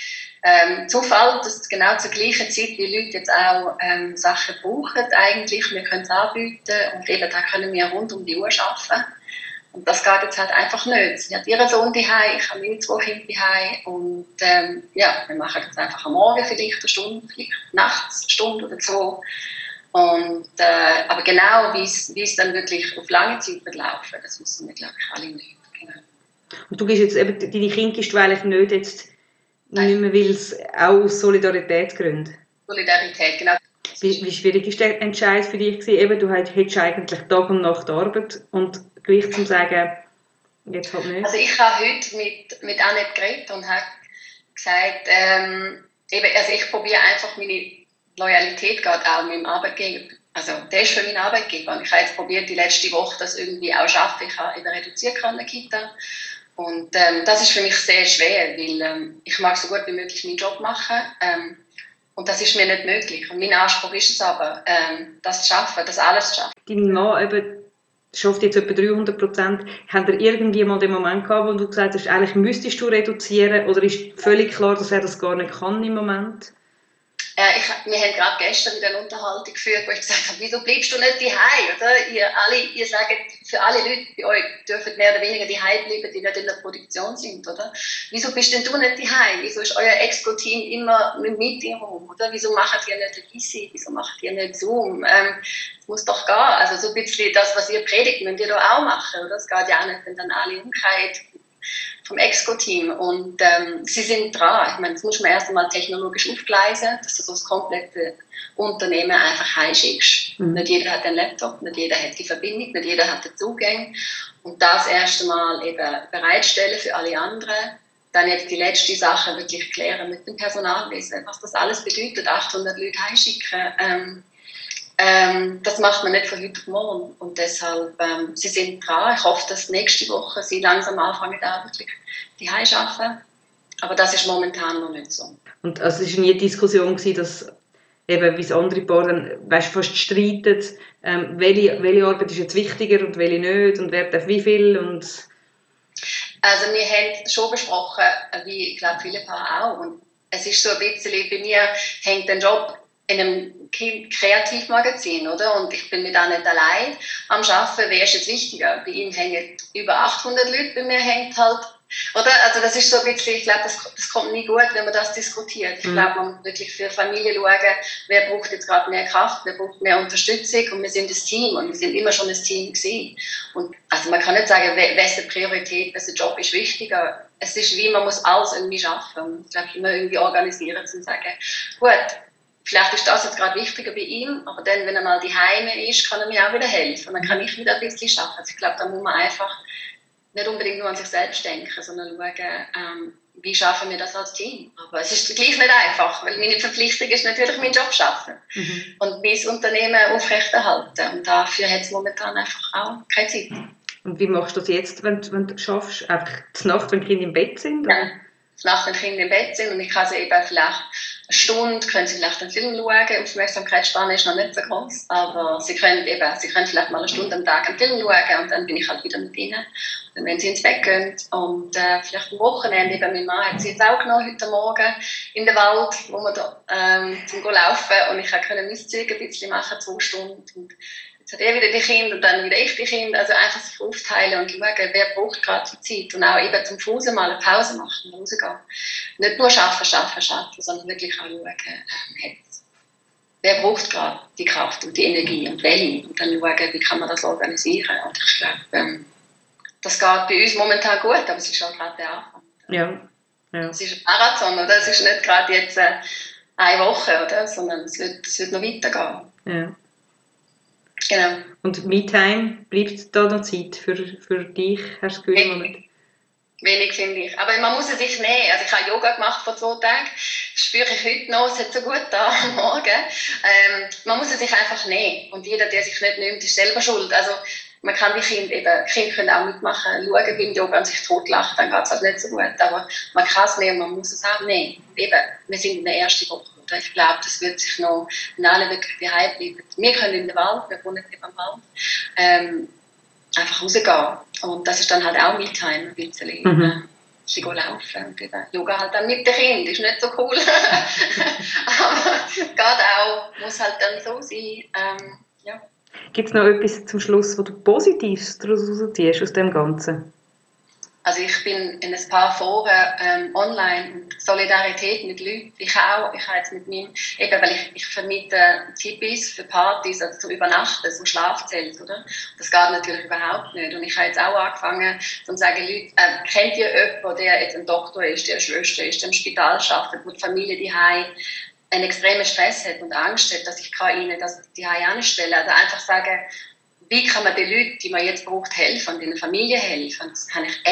Zufall, dass genau zur gleichen Zeit die Leute jetzt auch Sachen brauchen eigentlich. Wir können es anbieten und eben da können wir rund um die Uhr arbeiten. Und das geht jetzt halt einfach nicht. Sie hat ihren Sohn daheim, ich habe meine 2 Kinder daheim und wir machen das einfach am Morgen vielleicht eine Stunde, vielleicht nachts eine Stunde oder 2. Und, aber genau, wie es dann wirklich auf lange Zeit wird laufen, das wissen wir, glaube ich, alle nicht. Genau. Und du gehst jetzt eben, deine Kinder gibst du eigentlich nicht jetzt nicht mehr, weil es auch aus Solidaritätsgründen. Solidarität, genau. Wie schwierig war der Entscheid für dich gewesen? Eben, du hättest eigentlich Tag und Nacht Arbeit und gleich zu sagen, jetzt halt nicht. Also ich habe heute mit Annette geredet und habe gesagt, ich probiere einfach meine Loyalität geht auch mit dem Arbeitgeber. Also der ist für meinen Arbeitgeber. Und ich habe jetzt probiert, die letzte Woche das irgendwie auch schaffen. Ich habe eben reduziert können, Kita. Und das ist für mich sehr schwer, weil ich mag so gut wie möglich meinen Job machen. Und das ist mir nicht möglich. Und mein Anspruch ist es aber, das zu schaffen, das alles zu schaffen. Dein Mann eben schafft jetzt etwa 300%. Habt ihr irgendwie mal den Moment gehabt, wo du gesagt hast, eigentlich müsstest du reduzieren? Oder ist völlig klar, dass er das gar nicht kann im Moment? Wir haben gerade gestern wieder eine Unterhaltung geführt, wo ich gesagt habe, wieso bleibst du nicht daheim? Oder? Ihr sagt, für alle Leute bei euch dürfen mehr oder weniger daheim bleiben, die nicht in der Produktion sind. Oder? Wieso bist denn du nicht daheim? Wieso ist euer Exco-Team immer mit dem Meeting-Raum? Wieso macht ihr nicht VC? Wieso macht ihr nicht Zoom? Das muss doch gehen. Also so ein bisschen das, was ihr predigt, müsst ihr doch auch machen. Oder? Das geht ja auch nicht, wenn dann alle umkehren vom Exco-Team. Und sie sind dran. Ich meine, das muss man erst einmal technologisch aufgleisen, dass du so das komplette Unternehmen einfach heimschickst. Nicht jeder hat einen Laptop, nicht jeder hat die Verbindung, nicht jeder hat den Zugang. Und das erst einmal eben bereitstellen für alle anderen. Dann jetzt die letzte Sache wirklich klären mit dem Personalwesen, was das alles bedeutet, 800 Leute heimschicken. Das macht man nicht von heute auf morgen. Und deshalb, sie sind dran. Ich hoffe, dass nächste Woche sie langsam anfangen, auch wirklich die Heim arbeiten. Aber das ist momentan noch nicht so. Und also es war nie eine Diskussion gewesen, dass eben, wie es andere Paare dann, fast streiten, welche Arbeit ist jetzt wichtiger und welche nicht und wer darf wie viel und... Also wir haben schon besprochen, wie ich glaube viele Paare auch. Und es ist so ein bisschen, bei mir hängt der Job in einem Kreativmagazin, oder? Und ich bin mir da nicht allein am Arbeiten. Wer ist jetzt wichtiger? Bei ihm hängen über 800 Leute, bei mir hängt halt, oder? Also das ist so ein bisschen, ich glaube, das kommt nie gut, wenn man das diskutiert. Ich glaube, man muss wirklich für Familie schauen, wer braucht jetzt gerade mehr Kraft, wer braucht mehr Unterstützung, und wir sind ein Team und wir sind immer schon ein Team gewesen. Und also man kann nicht sagen, welche Priorität, welcher Job ist wichtiger. Es ist wie, man muss alles irgendwie schaffen und ich glaube, immer irgendwie organisieren und sagen, gut, vielleicht ist das jetzt gerade wichtiger bei ihm, aber dann, wenn er mal daheim ist, kann er mir auch wieder helfen und dann kann ich wieder ein bisschen arbeiten. Also ich glaube, da muss man einfach nicht unbedingt nur an sich selbst denken, sondern schauen, wie schaffen wir das als Team. Aber es ist gleich nicht einfach, weil meine Verpflichtung ist natürlich, meinen Job zu schaffen und mein Unternehmen aufrechterhalten. Und dafür hat es momentan einfach auch keine Zeit. Und wie machst du das jetzt, wenn du schaffst? Einfach zur Nacht, wenn die Kinder im Bett sind? Oder? Ja, zur Nacht, wenn die Kinder im Bett sind und ich kann sie eben vielleicht eine Stunde, können sie vielleicht einen Film schauen. Aufmerksamkeitsspanne ist noch nicht so groß, aber sie können vielleicht mal eine Stunde am Tag einen Film schauen und dann bin ich halt wieder mit ihnen. Und wenn sie ins Bett gehen und vielleicht am Wochenende, eben mein Mann hat sie jetzt auch genommen, heute Morgen in den Wald, wo wir da zum laufen und ich konnte mein Zeug ein bisschen machen, 2 Stunden. Und jetzt hat er wieder die Kinder und dann wieder ich die Kinder. Also einfach sich aufteilen und schauen, wer braucht gerade die Zeit. Und auch eben zum Fuß mal eine Pause machen, rausgehen. Nicht nur arbeiten, sondern wirklich auch schauen, wer braucht gerade die Kraft und die Energie und welche. Und dann schauen, wie kann man das organisieren. Und ich glaube, das geht bei uns momentan gut, aber es ist auch gerade der Anfang. Ja. Es ist ein Marathon, oder? Es ist nicht gerade jetzt eine Woche, oder? Sondern es wird noch weitergehen. Ja. Genau. Und Me-Time, bleibt da noch Zeit für dich? Hast du das Gefühl, im Moment? Wenig, finde ich. Aber man muss es sich nehmen. Also ich habe Yoga gemacht vor 2 Tagen. Das spüre ich heute noch. Es hat so gut da am Morgen. Man muss es sich einfach nehmen. Und jeder, der sich nicht nimmt, ist selber schuld. Also man kann die Kinder können auch mitmachen, schauen beim Yoga und sich totlachen, dann geht es halt nicht so gut. Aber man kann es nehmen, man muss es auch nehmen. Eben, wir sind in der ersten Woche. Ich glaube, das wird sich noch, wenn alle wirklich daheim bleiben. Wir können in den Wald, wir wohnen eben am Wald, einfach rausgehen. Und das ist dann halt auch Me-Time, ein bisschen. Sie gehen laufen und eben Yoga halt dann mit den Kindern, ist nicht so cool. Aber geht auch, muss halt dann so sein. Ja. Gibt es noch etwas zum Schluss, was du Positives daraus ziehst aus dem Ganzen? Also ich bin in ein paar Foren online und Solidarität mit Leuten. Ich habe jetzt mit meinem, eben weil ich vermiete Tipis für Partys, also zum Übernachten, so Schlafzelt, oder? Das geht natürlich überhaupt nicht. Und ich habe jetzt auch angefangen, zu sagen, Leute, kennt ihr jemanden, der jetzt ein Doktor ist, der eine Schwester ist, der im Spital arbeitet, wo die Familie daheim einen extremen Stress hat und Angst hat, dass ich ihnen das daheim anstelle. Also einfach sagen, wie kann man den Leuten, die man jetzt braucht, helfen, den Familien helfen? Das habe ich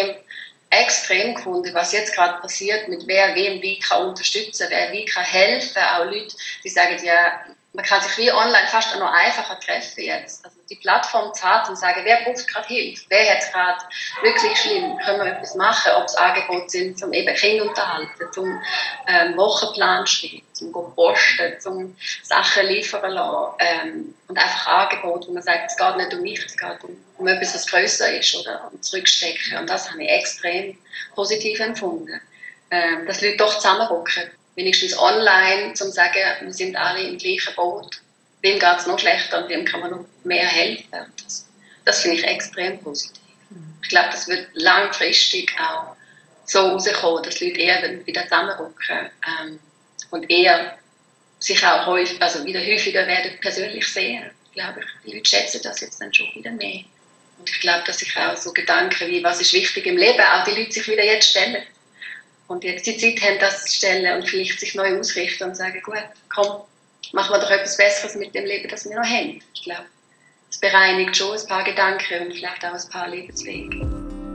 extrem gefunden, was jetzt gerade passiert, mit wer wem wie kann unterstützen, wer wie kann helfen. Auch Leute, die sagen, ja, man kann sich wie online fast noch einfacher treffen jetzt. Also die Plattform zahlt und sagen, wer braucht gerade Hilfe, wer hat es gerade wirklich schlimm, können wir etwas machen, ob es Angebote sind, zum eben Kinder unterhalten, zum Wochenplan schreiben, zum posten, zum Sachen liefern lassen und einfach Angebote, wo man sagt, es geht nicht um mich, es geht um etwas, was grösser ist oder um zurückstecken. Und das habe ich extrem positiv empfunden, dass Leute doch zusammenrücken. Wenigstens online, zum sagen, wir sind alle im gleichen Boot. Wem geht es noch schlechter und wem kann man noch mehr helfen? Das finde ich extrem positiv. Ich glaube, das wird langfristig auch so rauskommen, dass Leute eher wieder zusammenrücken und eher sich auch wieder häufiger werden persönlich sehen. Ich glaube, die Leute schätzen das jetzt dann schon wieder mehr. Und ich glaube, dass sich auch so Gedanken wie, was ist wichtig im Leben, auch die Leute sich wieder jetzt stellen. Und jetzt die Zeit haben, das zu stellen und vielleicht sich neu ausrichten und sagen, gut, komm, machen wir doch etwas Besseres mit dem Leben, das wir noch haben. Ich glaube, es bereinigt schon ein paar Gedanken und vielleicht auch ein paar Lebenswege.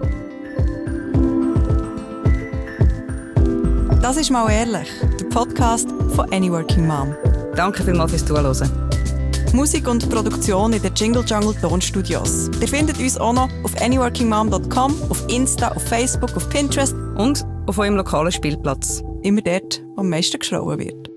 Das ist «Mal ehrlich», der Podcast von Any Working Mom. Danke vielmals fürs Zuhören. Musik und Produktion in den Jingle Jungle Tonstudios. Ihr findet uns auch noch auf anyworkingmom.com, auf Insta, auf Facebook, auf Pinterest und auf eurem lokalen Spielplatz. Immer dort, wo am meisten geschrauen wird.